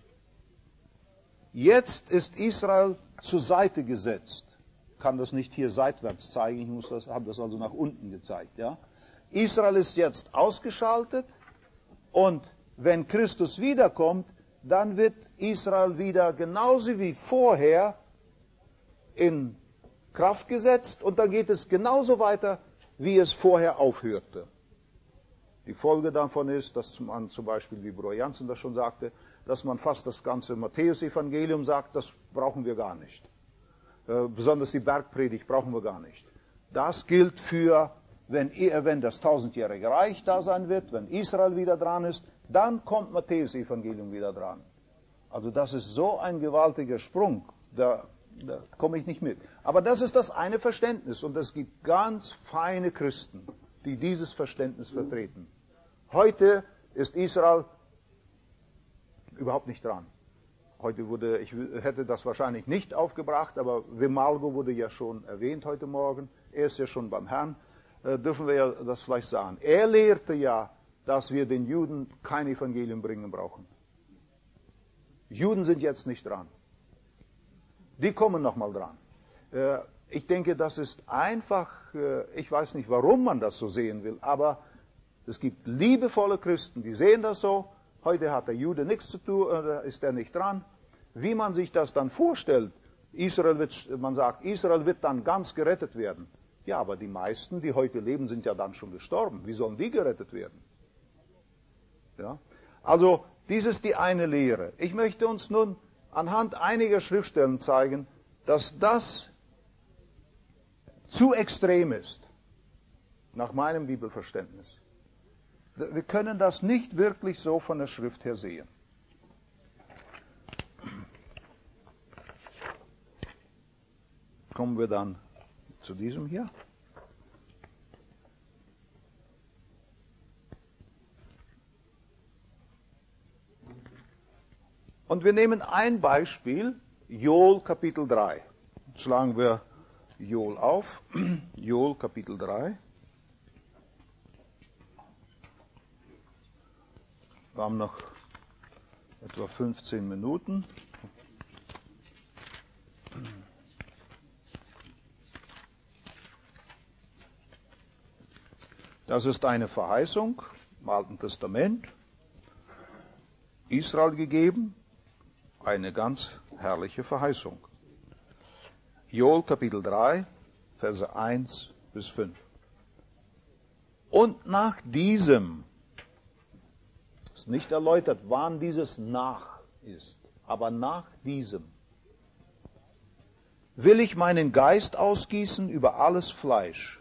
S1: Jetzt ist Israel zur Seite gesetzt. Ich kann das nicht hier seitwärts zeigen, ich muss das, habe das also nach unten gezeigt. Ja? Israel ist jetzt ausgeschaltet und wenn Christus wiederkommt, dann wird Israel wieder genauso wie vorher in Kraft gesetzt und dann geht es genauso weiter, wie es vorher aufhörte. Die Folge davon ist, dass man zum Beispiel, wie Bruder Jansen das schon sagte, dass man fast das ganze Matthäus-Evangelium sagt, das brauchen wir gar nicht. Äh, besonders die Bergpredigt brauchen wir gar nicht. Das gilt für, wenn, wenn das tausendjährige Reich da sein wird, wenn Israel wieder dran ist, dann kommt Matthäus-Evangelium wieder dran. Also das ist so ein gewaltiger Sprung, da, da komme ich nicht mit. Aber das ist das eine Verständnis und es gibt ganz feine Christen, die dieses Verständnis vertreten. Heute ist Israel überhaupt nicht dran. Heute wurde, ich hätte das wahrscheinlich nicht aufgebracht, aber Vimalgo wurde ja schon erwähnt heute Morgen. Er ist ja schon beim Herrn. Äh, dürfen wir ja das vielleicht sagen. Er lehrte ja, dass wir den Juden kein Evangelium bringen brauchen. Juden sind jetzt nicht dran. Die kommen nochmal dran. Äh, ich denke, das ist einfach, äh, ich weiß nicht, warum man das so sehen will, aber es gibt liebevolle Christen, die sehen das so. Heute hat der Jude nichts zu tun, äh, ist er nicht dran. Wie man sich das dann vorstellt, Israel wird, man sagt, Israel wird dann ganz gerettet werden. Ja, aber die meisten, die heute leben, sind ja dann schon gestorben. Wie sollen die gerettet werden? Ja? Also, dies ist die eine Lehre. Ich möchte uns nun anhand einiger Schriftstellen zeigen, dass das zu extrem ist, nach meinem Bibelverständnis. Wir können das nicht wirklich so von der Schrift her sehen. Kommen wir dann zu diesem hier. Und wir nehmen ein Beispiel, Joel Kapitel drei. Schlagen wir Joel auf, Joel Kapitel drei. Wir haben noch etwa fünfzehn Minuten. Das ist eine Verheißung im Alten Testament, Israel gegeben, eine ganz herrliche Verheißung. Joel Kapitel drei, Verse eins bis fünf. Und nach diesem, ist nicht erläutert, wann dieses nach ist, aber nach diesem will ich meinen Geist ausgießen über alles Fleisch.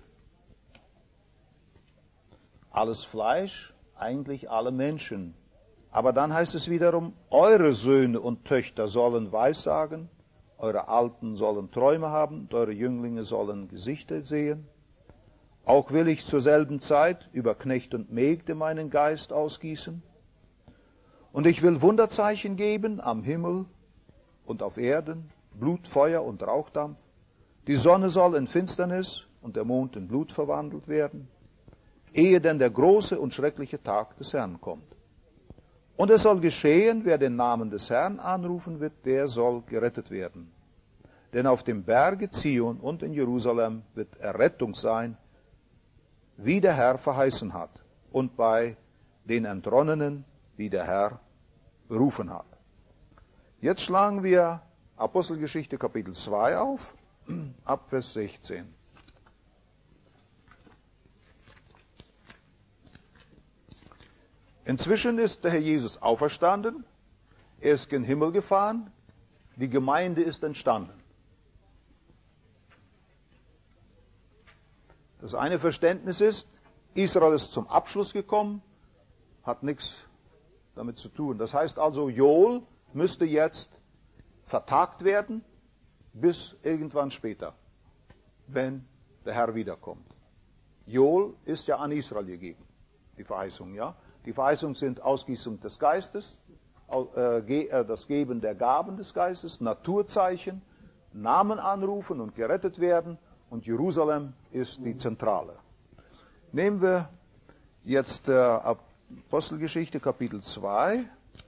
S1: Alles Fleisch, eigentlich alle Menschen. Aber dann heißt es wiederum, eure Söhne und Töchter sollen Weissagen, eure Alten sollen Träume haben, und eure Jünglinge sollen Gesichter sehen. Auch will ich zur selben Zeit über Knecht und Mägde meinen Geist ausgießen. Und ich will Wunderzeichen geben am Himmel und auf Erden, Blut, Feuer und Rauchdampf. Die Sonne soll in Finsternis und der Mond in Blut verwandelt werden, ehe denn der große und schreckliche Tag des Herrn kommt. Und es soll geschehen, wer den Namen des Herrn anrufen wird, der soll gerettet werden. Denn auf dem Berge Zion und in Jerusalem wird Errettung sein, wie der Herr verheißen hat, und bei den Entronnenen, die der Herr berufen hat. Jetzt schlagen wir Apostelgeschichte Kapitel zwei auf, ab Vers sechzehn. Inzwischen ist der Herr Jesus auferstanden, er ist gen Himmel gefahren, die Gemeinde ist entstanden. Das eine Verständnis ist, Israel ist zum Abschluss gekommen, hat nichts damit zu tun. Das heißt also, Joel müsste jetzt vertagt werden bis irgendwann später, wenn der Herr wiederkommt. Joel ist ja an Israel gegeben, die Verheißung, ja. Die Verheißungen sind Ausgießung des Geistes, das Geben der Gaben des Geistes, Naturzeichen, Namen anrufen und gerettet werden, und Jerusalem ist die Zentrale. Nehmen wir jetzt Apostelgeschichte Kapitel zwei.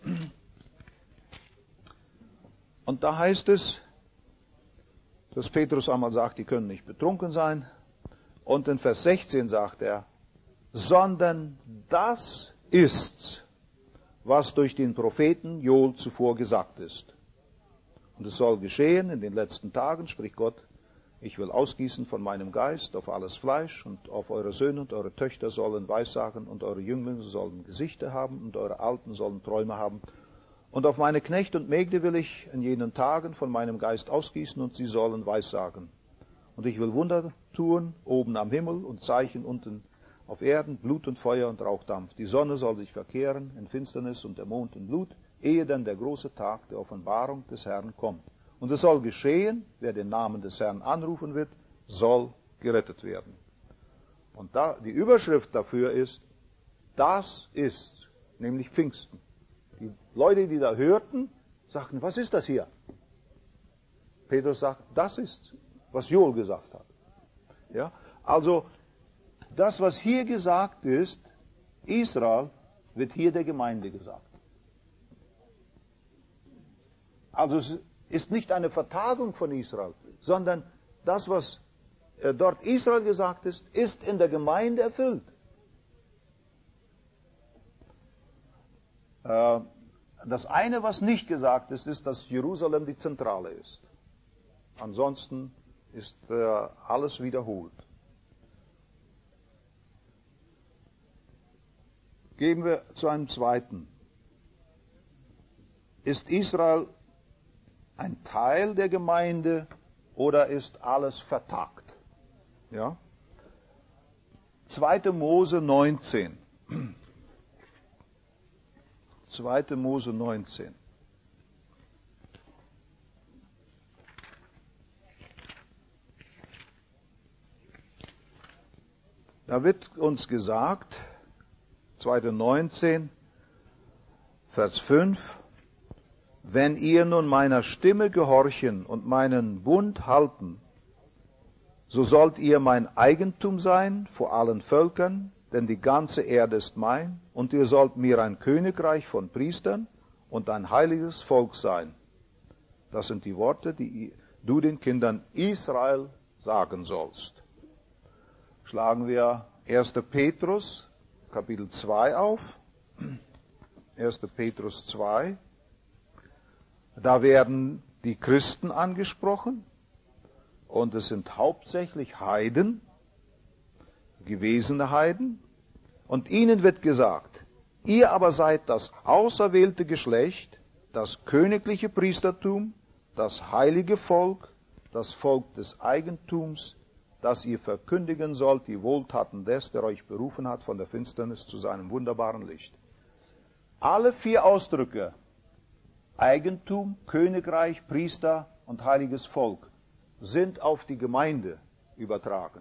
S1: Und da heißt es, dass Petrus einmal sagt, die können nicht betrunken sein. Und in Vers sechzehn sagt er, sondern das ist, was durch den Propheten Joel zuvor gesagt ist. Und es soll geschehen in den letzten Tagen, spricht Gott, ich will ausgießen von meinem Geist auf alles Fleisch, und auf eure Söhne und eure Töchter sollen Weissagen, und eure Jünglinge sollen Gesichter haben, und eure Alten sollen Träume haben. Und auf meine Knechte und Mägde will ich in jenen Tagen von meinem Geist ausgießen, und sie sollen Weissagen. Und ich will Wunder tun, oben am Himmel, und Zeichen unten auf Erden, Blut und Feuer und Rauchdampf. Die Sonne soll sich verkehren in Finsternis und der Mond in Blut, ehe dann der große Tag der Offenbarung des Herrn kommt. Und es soll geschehen, wer den Namen des Herrn anrufen wird, soll gerettet werden. Und da, die Überschrift dafür ist, das ist, nämlich Pfingsten. Die Leute, die da hörten, sagten, was ist das hier? Petrus sagt, das ist, was Joel gesagt hat. Ja, also, das, was hier gesagt ist, Israel, wird hier der Gemeinde gesagt. Also es ist nicht eine Vertagung von Israel, sondern das, was dort Israel gesagt ist, ist in der Gemeinde erfüllt. Das eine, was nicht gesagt ist, ist, dass Jerusalem die Zentrale ist. Ansonsten ist alles wiederholt. Gehen wir zu einem zweiten. Ist Israel ein Teil der Gemeinde oder ist alles vertagt? Ja? zweite Mose neunzehn. zweite Mose neunzehn. Da wird uns gesagt, zweite neunzehn, Vers fünf, wenn ihr nun meiner Stimme gehorchen und meinen Bund halten, so sollt ihr mein Eigentum sein vor allen Völkern, denn die ganze Erde ist mein, und ihr sollt mir ein Königreich von Priestern und ein heiliges Volk sein. Das sind die Worte, die du den Kindern Israel sagen sollst. Schlagen wir erster Petrus, Kapitel zwei auf. erster Petrus zwei. Da werden die Christen angesprochen, und es sind hauptsächlich Heiden, gewesene Heiden, und ihnen wird gesagt, ihr aber seid das auserwählte Geschlecht, das königliche Priestertum, das heilige Volk, das Volk des Eigentums, das ihr verkündigen sollt, die Wohltaten des, der euch berufen hat von der Finsternis zu seinem wunderbaren Licht. Alle vier Ausdrücke, Eigentum, Königreich, Priester und heiliges Volk, sind auf die Gemeinde übertragen.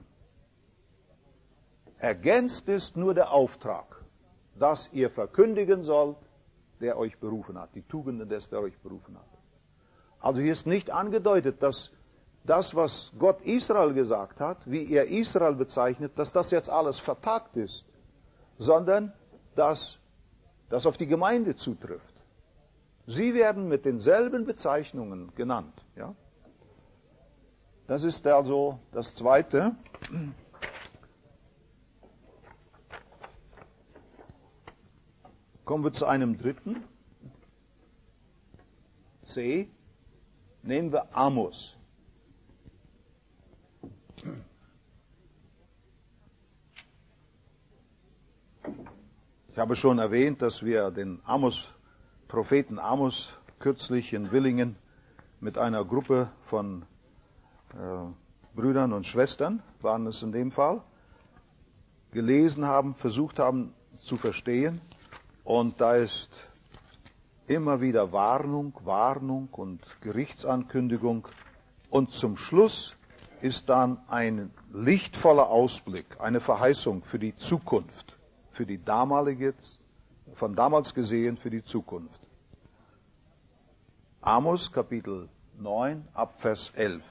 S1: Ergänzt ist nur der Auftrag, dass ihr verkündigen sollt, der euch berufen hat, die Tugenden des, der euch berufen hat. Also hier ist nicht angedeutet, dass das, was Gott Israel gesagt hat, wie er Israel bezeichnet, dass das jetzt alles vertagt ist, sondern dass das auf die Gemeinde zutrifft. Sie werden mit denselben Bezeichnungen genannt. Ja? Das ist also das Zweite. Kommen wir zu einem dritten. C. Nehmen wir Amos. Ich habe schon erwähnt, dass wir den Amos, Propheten Amos kürzlich in Willingen mit einer Gruppe von äh, Brüdern und Schwestern, waren es in dem Fall, gelesen haben, versucht haben zu verstehen. Und da ist immer wieder Warnung, Warnung und Gerichtsankündigung. Und zum Schluss ist dann ein lichtvoller Ausblick, eine Verheißung für die Zukunft, für die damalige, von damals gesehen für die Zukunft. Amos Kapitel neun, ab Vers elf.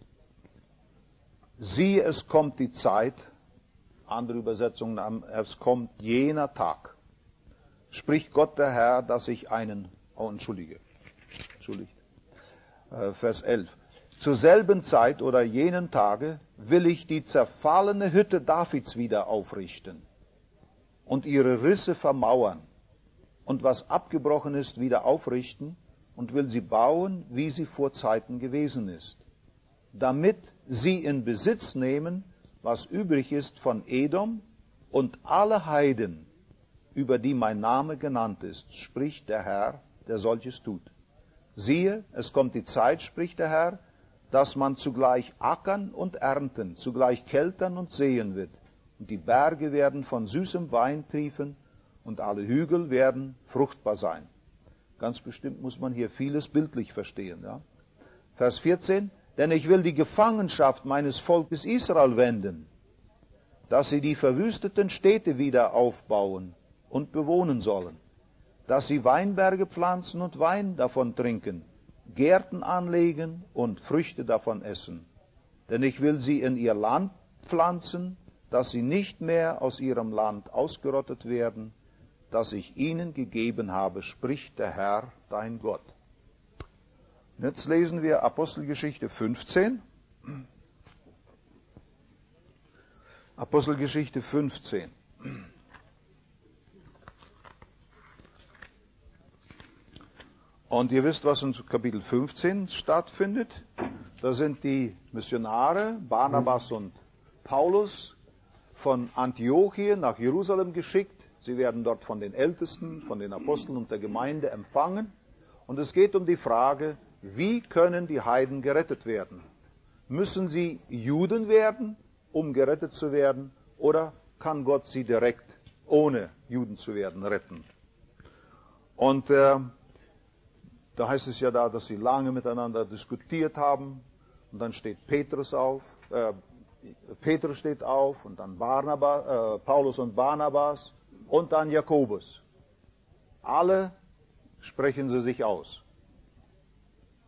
S1: Siehe, es kommt die Zeit, andere Übersetzungen, es kommt jener Tag, spricht Gott der Herr, dass ich einen, oh, entschuldige, entschuldigt, äh, Vers elf. Zur selben Zeit oder jenen Tage will ich die zerfallene Hütte Davids wieder aufrichten und ihre Risse vermauern und was abgebrochen ist, wieder aufrichten und will sie bauen, wie sie vor Zeiten gewesen ist, damit sie in Besitz nehmen, was übrig ist von Edom und alle Heiden, über die mein Name genannt ist, spricht der Herr, der solches tut. Siehe, es kommt die Zeit, spricht der Herr, dass man zugleich ackern und ernten, zugleich keltern und säen wird. Und die Berge werden von süßem Wein triefen und alle Hügel werden fruchtbar sein. Ganz bestimmt muss man hier vieles bildlich verstehen. Ja? Vers vierzehn, denn ich will die Gefangenschaft meines Volkes Israel wenden, dass sie die verwüsteten Städte wieder aufbauen und bewohnen sollen, dass sie Weinberge pflanzen und Wein davon trinken, Gärten anlegen und Früchte davon essen. Denn ich will sie in ihr Land pflanzen, dass sie nicht mehr aus ihrem Land ausgerottet werden, das ich ihnen gegeben habe, spricht der Herr, dein Gott. Jetzt lesen wir Apostelgeschichte fünfzehn. Apostelgeschichte fünfzehn. Und ihr wisst, was in Kapitel fünfzehn stattfindet. Da sind die Missionare, Barnabas und Paulus, von Antiochien nach Jerusalem geschickt. Sie werden dort von den Ältesten, von den Aposteln und der Gemeinde empfangen. Und es geht um die Frage, wie können die Heiden gerettet werden? Müssen sie Juden werden, um gerettet zu werden? Oder kann Gott sie direkt, ohne Juden zu werden, retten? Und äh, da heißt es ja da, dass sie lange miteinander diskutiert haben. Und dann steht Petrus auf, äh, Petrus steht auf und dann Barnabas, äh, Paulus und Barnabas und dann Jakobus. Alle sprechen sie sich aus.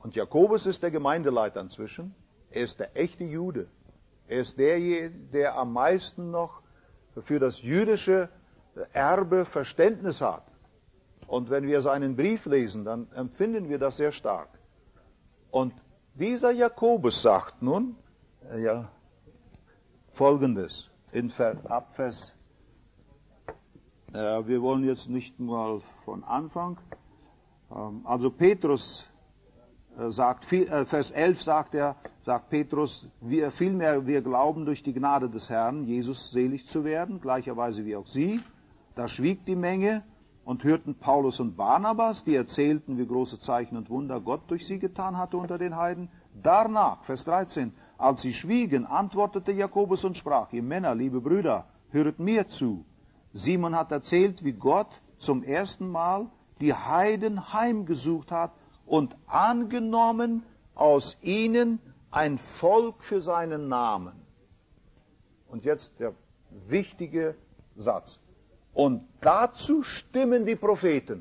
S1: Und Jakobus ist der Gemeindeleiter inzwischen. Er ist der echte Jude. Er ist derjenige, der am meisten noch für das jüdische Erbe Verständnis hat. Und wenn wir seinen Brief lesen, dann empfinden wir das sehr stark. Und dieser Jakobus sagt nun ja, Folgendes in Abvers. Äh, wir wollen jetzt nicht mal von Anfang. Ähm, also Petrus äh, sagt, äh, Vers elf sagt er, sagt Petrus, wir, vielmehr wir glauben durch die Gnade des Herrn, Jesus selig zu werden, gleicherweise wie auch sie. Da schwieg die Menge und hörten Paulus und Barnabas, die erzählten, wie große Zeichen und Wunder Gott durch sie getan hatte unter den Heiden. Danach, Vers dreizehn, als sie schwiegen, antwortete Jakobus und sprach, ihr Männer, liebe Brüder, höret mir zu. Simon hat erzählt, wie Gott zum ersten Mal die Heiden heimgesucht hat und angenommen aus ihnen ein Volk für seinen Namen. Und jetzt der wichtige Satz. Und dazu stimmen die Propheten.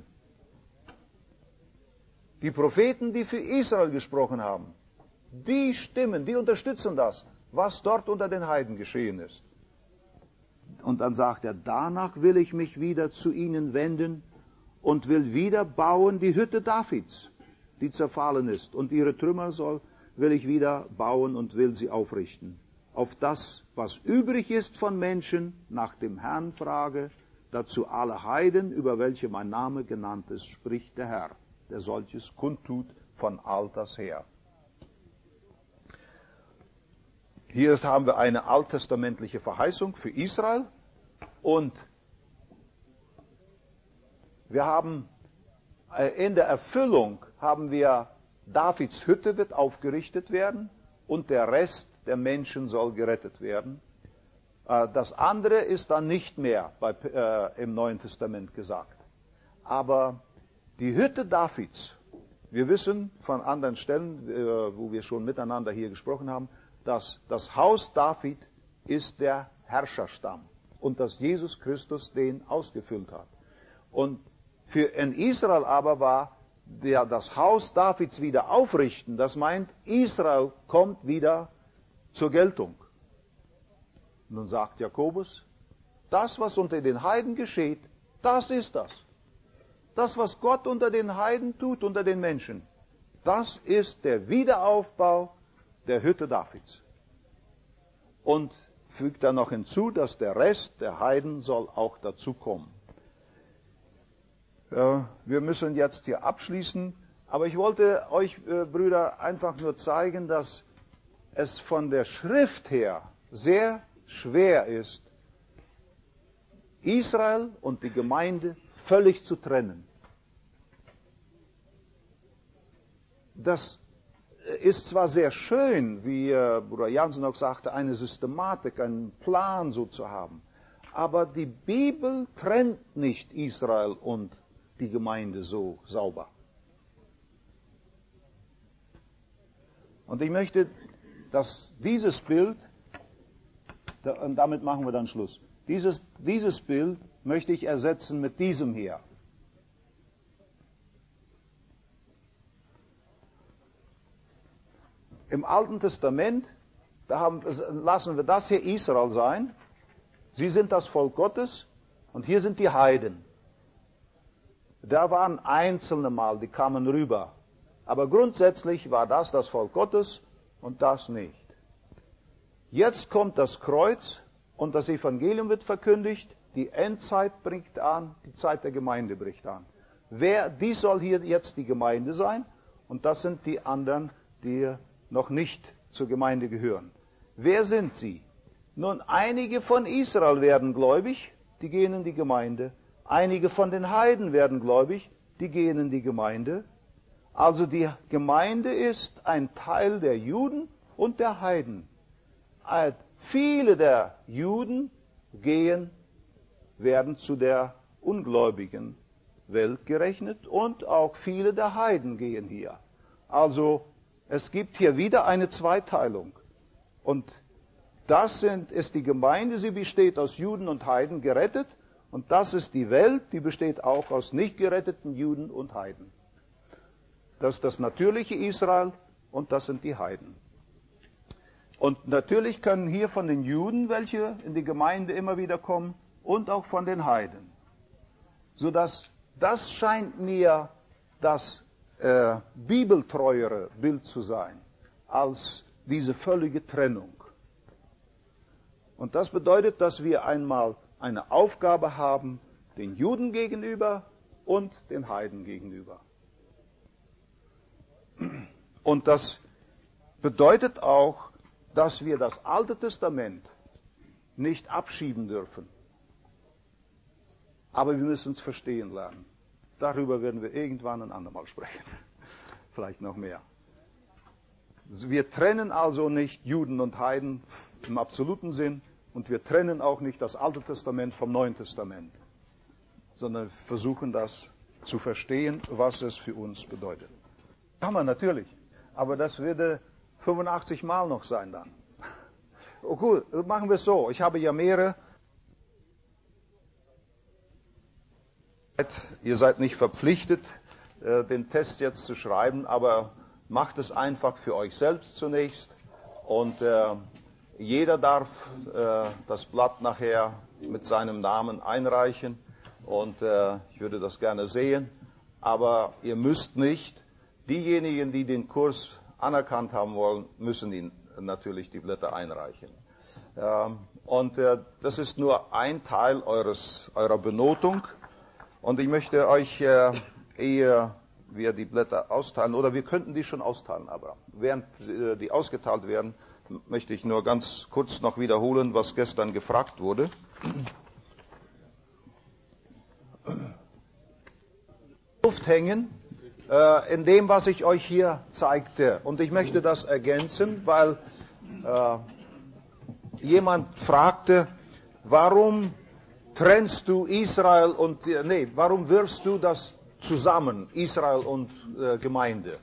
S1: Die Propheten, die für Israel gesprochen haben, die stimmen, die unterstützen das, was dort unter den Heiden geschehen ist. Und dann sagt er, danach will ich mich wieder zu ihnen wenden und will wieder bauen die Hütte Davids, die zerfallen ist. Und ihre Trümmer soll, will ich wieder bauen und will sie aufrichten. Auf das, was übrig ist von Menschen, nach dem Herrn frage, dazu alle Heiden, über welche mein Name genannt ist, spricht der Herr, der solches kundtut von alters her. Hier ist, haben wir eine alttestamentliche Verheißung für Israel und wir haben in der Erfüllung haben wir Davids Hütte wird aufgerichtet werden und der Rest der Menschen soll gerettet werden. Das andere ist dann nicht mehr bei, äh, im Neuen Testament gesagt. Aber die Hütte Davids, wir wissen von anderen Stellen, äh, wo wir schon miteinander hier gesprochen haben, dass das Haus David ist der Herrscherstamm und dass Jesus Christus den ausgefüllt hat. Und für in Israel aber war der, das Haus Davids wieder aufrichten, das meint, Israel kommt wieder zur Geltung. Nun sagt Jakobus, das, was unter den Heiden geschieht, das ist das. Das, was Gott unter den Heiden tut, unter den Menschen, das ist der Wiederaufbau der Hütte Davids. Und fügt dann noch hinzu, dass der Rest der Heiden soll auch dazu kommen. Äh, wir müssen jetzt hier abschließen, aber ich wollte euch, äh, Brüder, einfach nur zeigen, dass es von der Schrift her sehr schwer ist, Israel und die Gemeinde völlig zu trennen. Das ist zwar sehr schön, wie äh, Bruder Jansen auch sagte, eine Systematik, einen Plan so zu haben, aber die Bibel trennt nicht Israel und die Gemeinde so sauber. Und ich möchte, dass dieses Bild, und damit machen wir dann Schluss, dieses, dieses Bild möchte ich ersetzen mit diesem hier. Im Alten Testament, da haben, lassen wir das hier Israel sein. Sie sind das Volk Gottes und hier sind die Heiden. Da waren einzelne Mal, die kamen rüber. Aber grundsätzlich war das das Volk Gottes und das nicht. Jetzt kommt das Kreuz und das Evangelium wird verkündigt. Die Endzeit bricht an, die Zeit der Gemeinde bricht an. Wer, dies soll hier jetzt die Gemeinde sein und das sind die anderen, die noch nicht zur Gemeinde gehören. Wer sind sie? Nun, einige von Israel werden gläubig, die gehen in die Gemeinde. Einige von den Heiden werden gläubig, die gehen in die Gemeinde. Also die Gemeinde ist ein Teil der Juden und der Heiden. Viele der Juden gehen, werden zu der ungläubigen Welt gerechnet und auch viele der Heiden gehen hier. Also es gibt hier wieder eine Zweiteilung. Und das sind, ist die Gemeinde, sie besteht aus Juden und Heiden gerettet. Und das ist die Welt, die besteht auch aus nicht geretteten Juden und Heiden. Das ist das natürliche Israel und das sind die Heiden. Und natürlich können hier von den Juden welche in die Gemeinde immer wieder kommen und auch von den Heiden. Sodass das scheint mir das äh, bibeltreuere Bild zu sein als diese völlige Trennung. Und das bedeutet, dass wir einmal eine Aufgabe haben, den Juden gegenüber und den Heiden gegenüber. Und das bedeutet auch, dass wir das Alte Testament nicht abschieben dürfen. Aber wir müssen es verstehen lernen. Darüber werden wir irgendwann ein andermal sprechen. Vielleicht noch mehr. Wir trennen also nicht Juden und Heiden im absoluten Sinn und wir trennen auch nicht das Alte Testament vom Neuen Testament, sondern versuchen das zu verstehen, was es für uns bedeutet. Kann man natürlich, aber das würde fünfundachtzig Mal noch sein dann. Oh, gut, machen wir es so. Ich habe ja mehrere. Ihr seid nicht verpflichtet, den Test jetzt zu schreiben, aber macht es einfach für euch selbst zunächst. Und äh, jeder darf äh, das Blatt nachher mit seinem Namen einreichen. Und äh, ich würde das gerne sehen. Aber ihr müsst nicht. Diejenigen, die den Kurs anerkannt haben wollen, müssen ihn natürlich die Blätter einreichen. Ähm, und äh, das ist nur ein Teil eures, eurer Benotung. Und ich möchte euch, äh, ehe wir die Blätter austeilen, oder wir könnten die schon austeilen, aber während äh, die ausgeteilt werden, möchte ich nur ganz kurz noch wiederholen, was gestern gefragt wurde. Luft hängen äh, in dem, was ich euch hier zeigte. Und ich möchte das ergänzen, weil äh, jemand fragte, warum trennst du Israel und, nee, warum wirfst du das zusammen, Israel und äh, Gemeinde?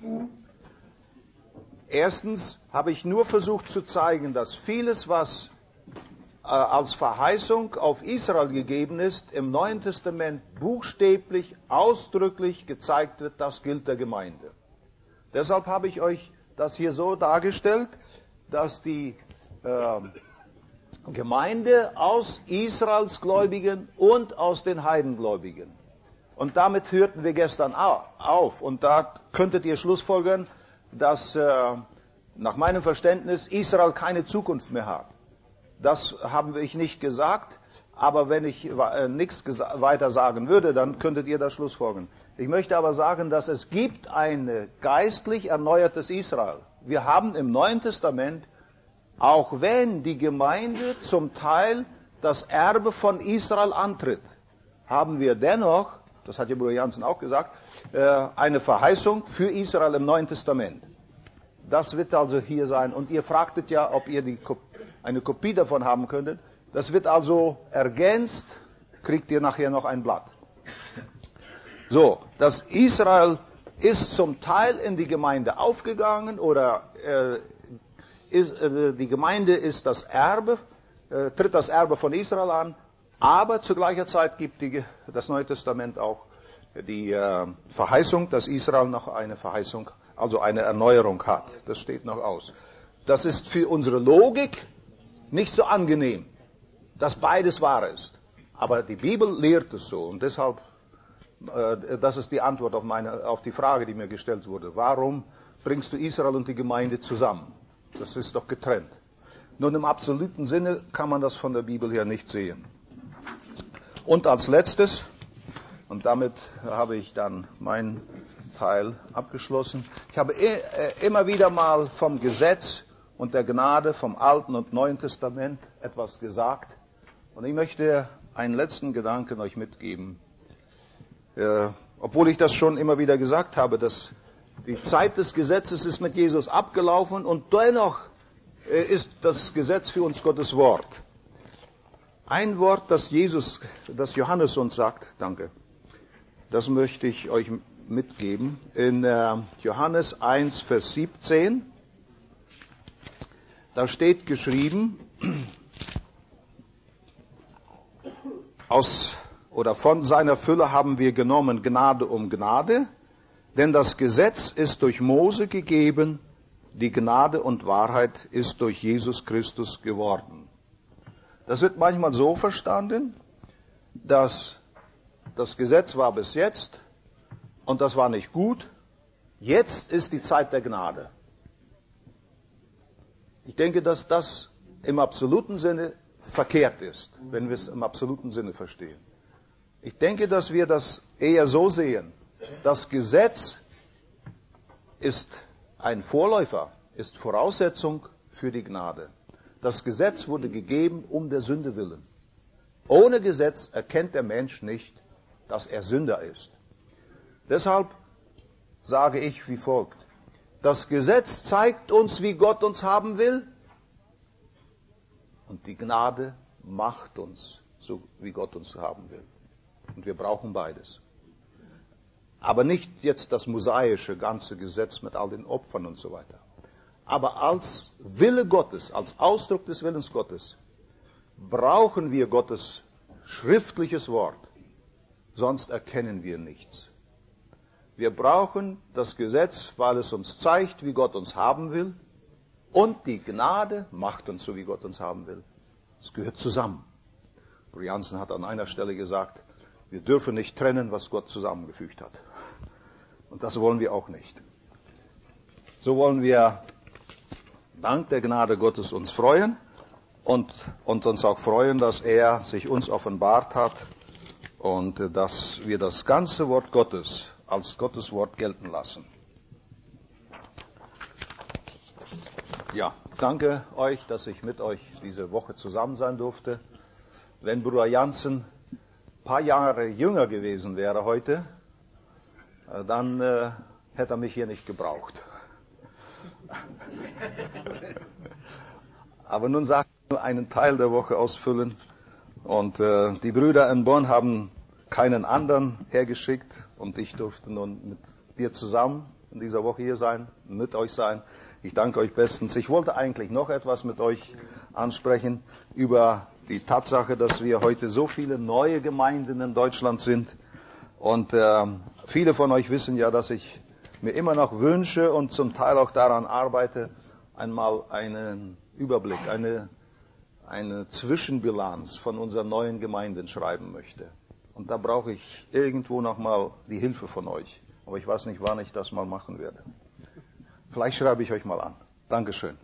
S1: Erstens habe ich nur versucht zu zeigen, dass vieles, was äh, als Verheißung auf Israel gegeben ist, im Neuen Testament buchstäblich, ausdrücklich gezeigt wird, das gilt der Gemeinde. Deshalb habe ich euch das hier so dargestellt, dass die äh, Gemeinde aus Israels Gläubigen und aus den Heidengläubigen. Und damit hörten wir gestern auf. Und da könntet ihr schlussfolgern, dass äh, nach meinem Verständnis Israel keine Zukunft mehr hat. Das habe ich nicht gesagt, aber wenn ich äh, nichts weiter sagen würde, dann könntet ihr das schlussfolgern. Ich möchte aber sagen, dass es gibt ein geistlich erneuertes Israel. Wir haben im Neuen Testament, auch wenn die Gemeinde zum Teil das Erbe von Israel antritt, haben wir dennoch, das hat ja Bruder Jansen auch gesagt, eine Verheißung für Israel im Neuen Testament. Das wird also hier sein. Und ihr fragtet ja, ob ihr die, eine Kopie davon haben könntet. Das wird also ergänzt, kriegt ihr nachher noch ein Blatt. So, das Israel ist zum Teil in die Gemeinde aufgegangen oder äh, Ist, äh, die Gemeinde ist das Erbe, äh, tritt das Erbe von Israel an, aber zu gleicher Zeit gibt die, das Neue Testament auch die äh, Verheißung, dass Israel noch eine Verheißung, also eine Erneuerung hat. Das steht noch aus. Das ist für unsere Logik nicht so angenehm, dass beides wahr ist. Aber die Bibel lehrt es so und deshalb, äh, das ist die Antwort auf, meine, auf die Frage, die mir gestellt wurde. Warum bringst du Israel und die Gemeinde zusammen? Das ist doch getrennt. Nun im absoluten Sinne kann man das von der Bibel her nicht sehen. Und als letztes, und damit habe ich dann meinen Teil abgeschlossen, ich habe immer wieder mal vom Gesetz und der Gnade, vom Alten und Neuen Testament etwas gesagt. Und ich möchte einen letzten Gedanken euch mitgeben. Äh, obwohl ich das schon immer wieder gesagt habe, dass die Zeit des Gesetzes ist mit Jesus abgelaufen und dennoch ist das Gesetz für uns Gottes Wort. Ein Wort, das Jesus, das Johannes uns sagt, danke, das möchte ich euch mitgeben. In äh, Johannes eins, Vers siebzehn, da steht geschrieben, aus oder von seiner Fülle haben wir genommen Gnade um Gnade. Denn das Gesetz ist durch Mose gegeben, die Gnade und Wahrheit ist durch Jesus Christus geworden. Das wird manchmal so verstanden, dass das Gesetz war bis jetzt und das war nicht gut. Jetzt ist die Zeit der Gnade. Ich denke, dass das im absoluten Sinne verkehrt ist, wenn wir es im absoluten Sinne verstehen. Ich denke, dass wir das eher so sehen. Das Gesetz ist ein Vorläufer, ist Voraussetzung für die Gnade. Das Gesetz wurde gegeben um der Sünde willen. Ohne Gesetz erkennt der Mensch nicht, dass er Sünder ist. Deshalb sage ich wie folgt. Das Gesetz zeigt uns, wie Gott uns haben will. Und die Gnade macht uns, so wie Gott uns haben will. Und wir brauchen beides. Aber nicht jetzt das mosaische ganze Gesetz mit all den Opfern und so weiter. Aber als Wille Gottes, als Ausdruck des Willens Gottes, brauchen wir Gottes schriftliches Wort. Sonst erkennen wir nichts. Wir brauchen das Gesetz, weil es uns zeigt, wie Gott uns haben will. Und die Gnade macht uns so, wie Gott uns haben will. Es gehört zusammen. Bruder Jansen hat an einer Stelle gesagt, wir dürfen nicht trennen, was Gott zusammengefügt hat. Und das wollen wir auch nicht. So wollen wir dank der Gnade Gottes uns freuen und, und uns auch freuen, dass er sich uns offenbart hat und dass wir das ganze Wort Gottes als Gottes Wort gelten lassen. Ja, danke euch, dass ich mit euch diese Woche zusammen sein durfte. Wenn Bruder Jansen ein paar Jahre jünger gewesen wäre heute, dann äh, hätte er mich hier nicht gebraucht. Aber nun sagt er nur einen Teil der Woche ausfüllen. Und äh, die Brüder in Bonn haben keinen anderen hergeschickt. Und ich durfte nun mit dir zusammen in dieser Woche hier sein, mit euch sein. Ich danke euch bestens. Ich wollte eigentlich noch etwas mit euch ansprechen über die Tatsache, dass wir heute so viele neue Gemeinden in Deutschland sind. Und äh, viele von euch wissen ja, dass ich mir immer noch wünsche und zum Teil auch daran arbeite, einmal einen Überblick, eine, eine Zwischenbilanz von unseren neuen Gemeinden schreiben möchte. Und da brauche ich irgendwo nochmal die Hilfe von euch. Aber ich weiß nicht, wann ich das mal machen werde. Vielleicht schreibe ich euch mal an. Dankeschön.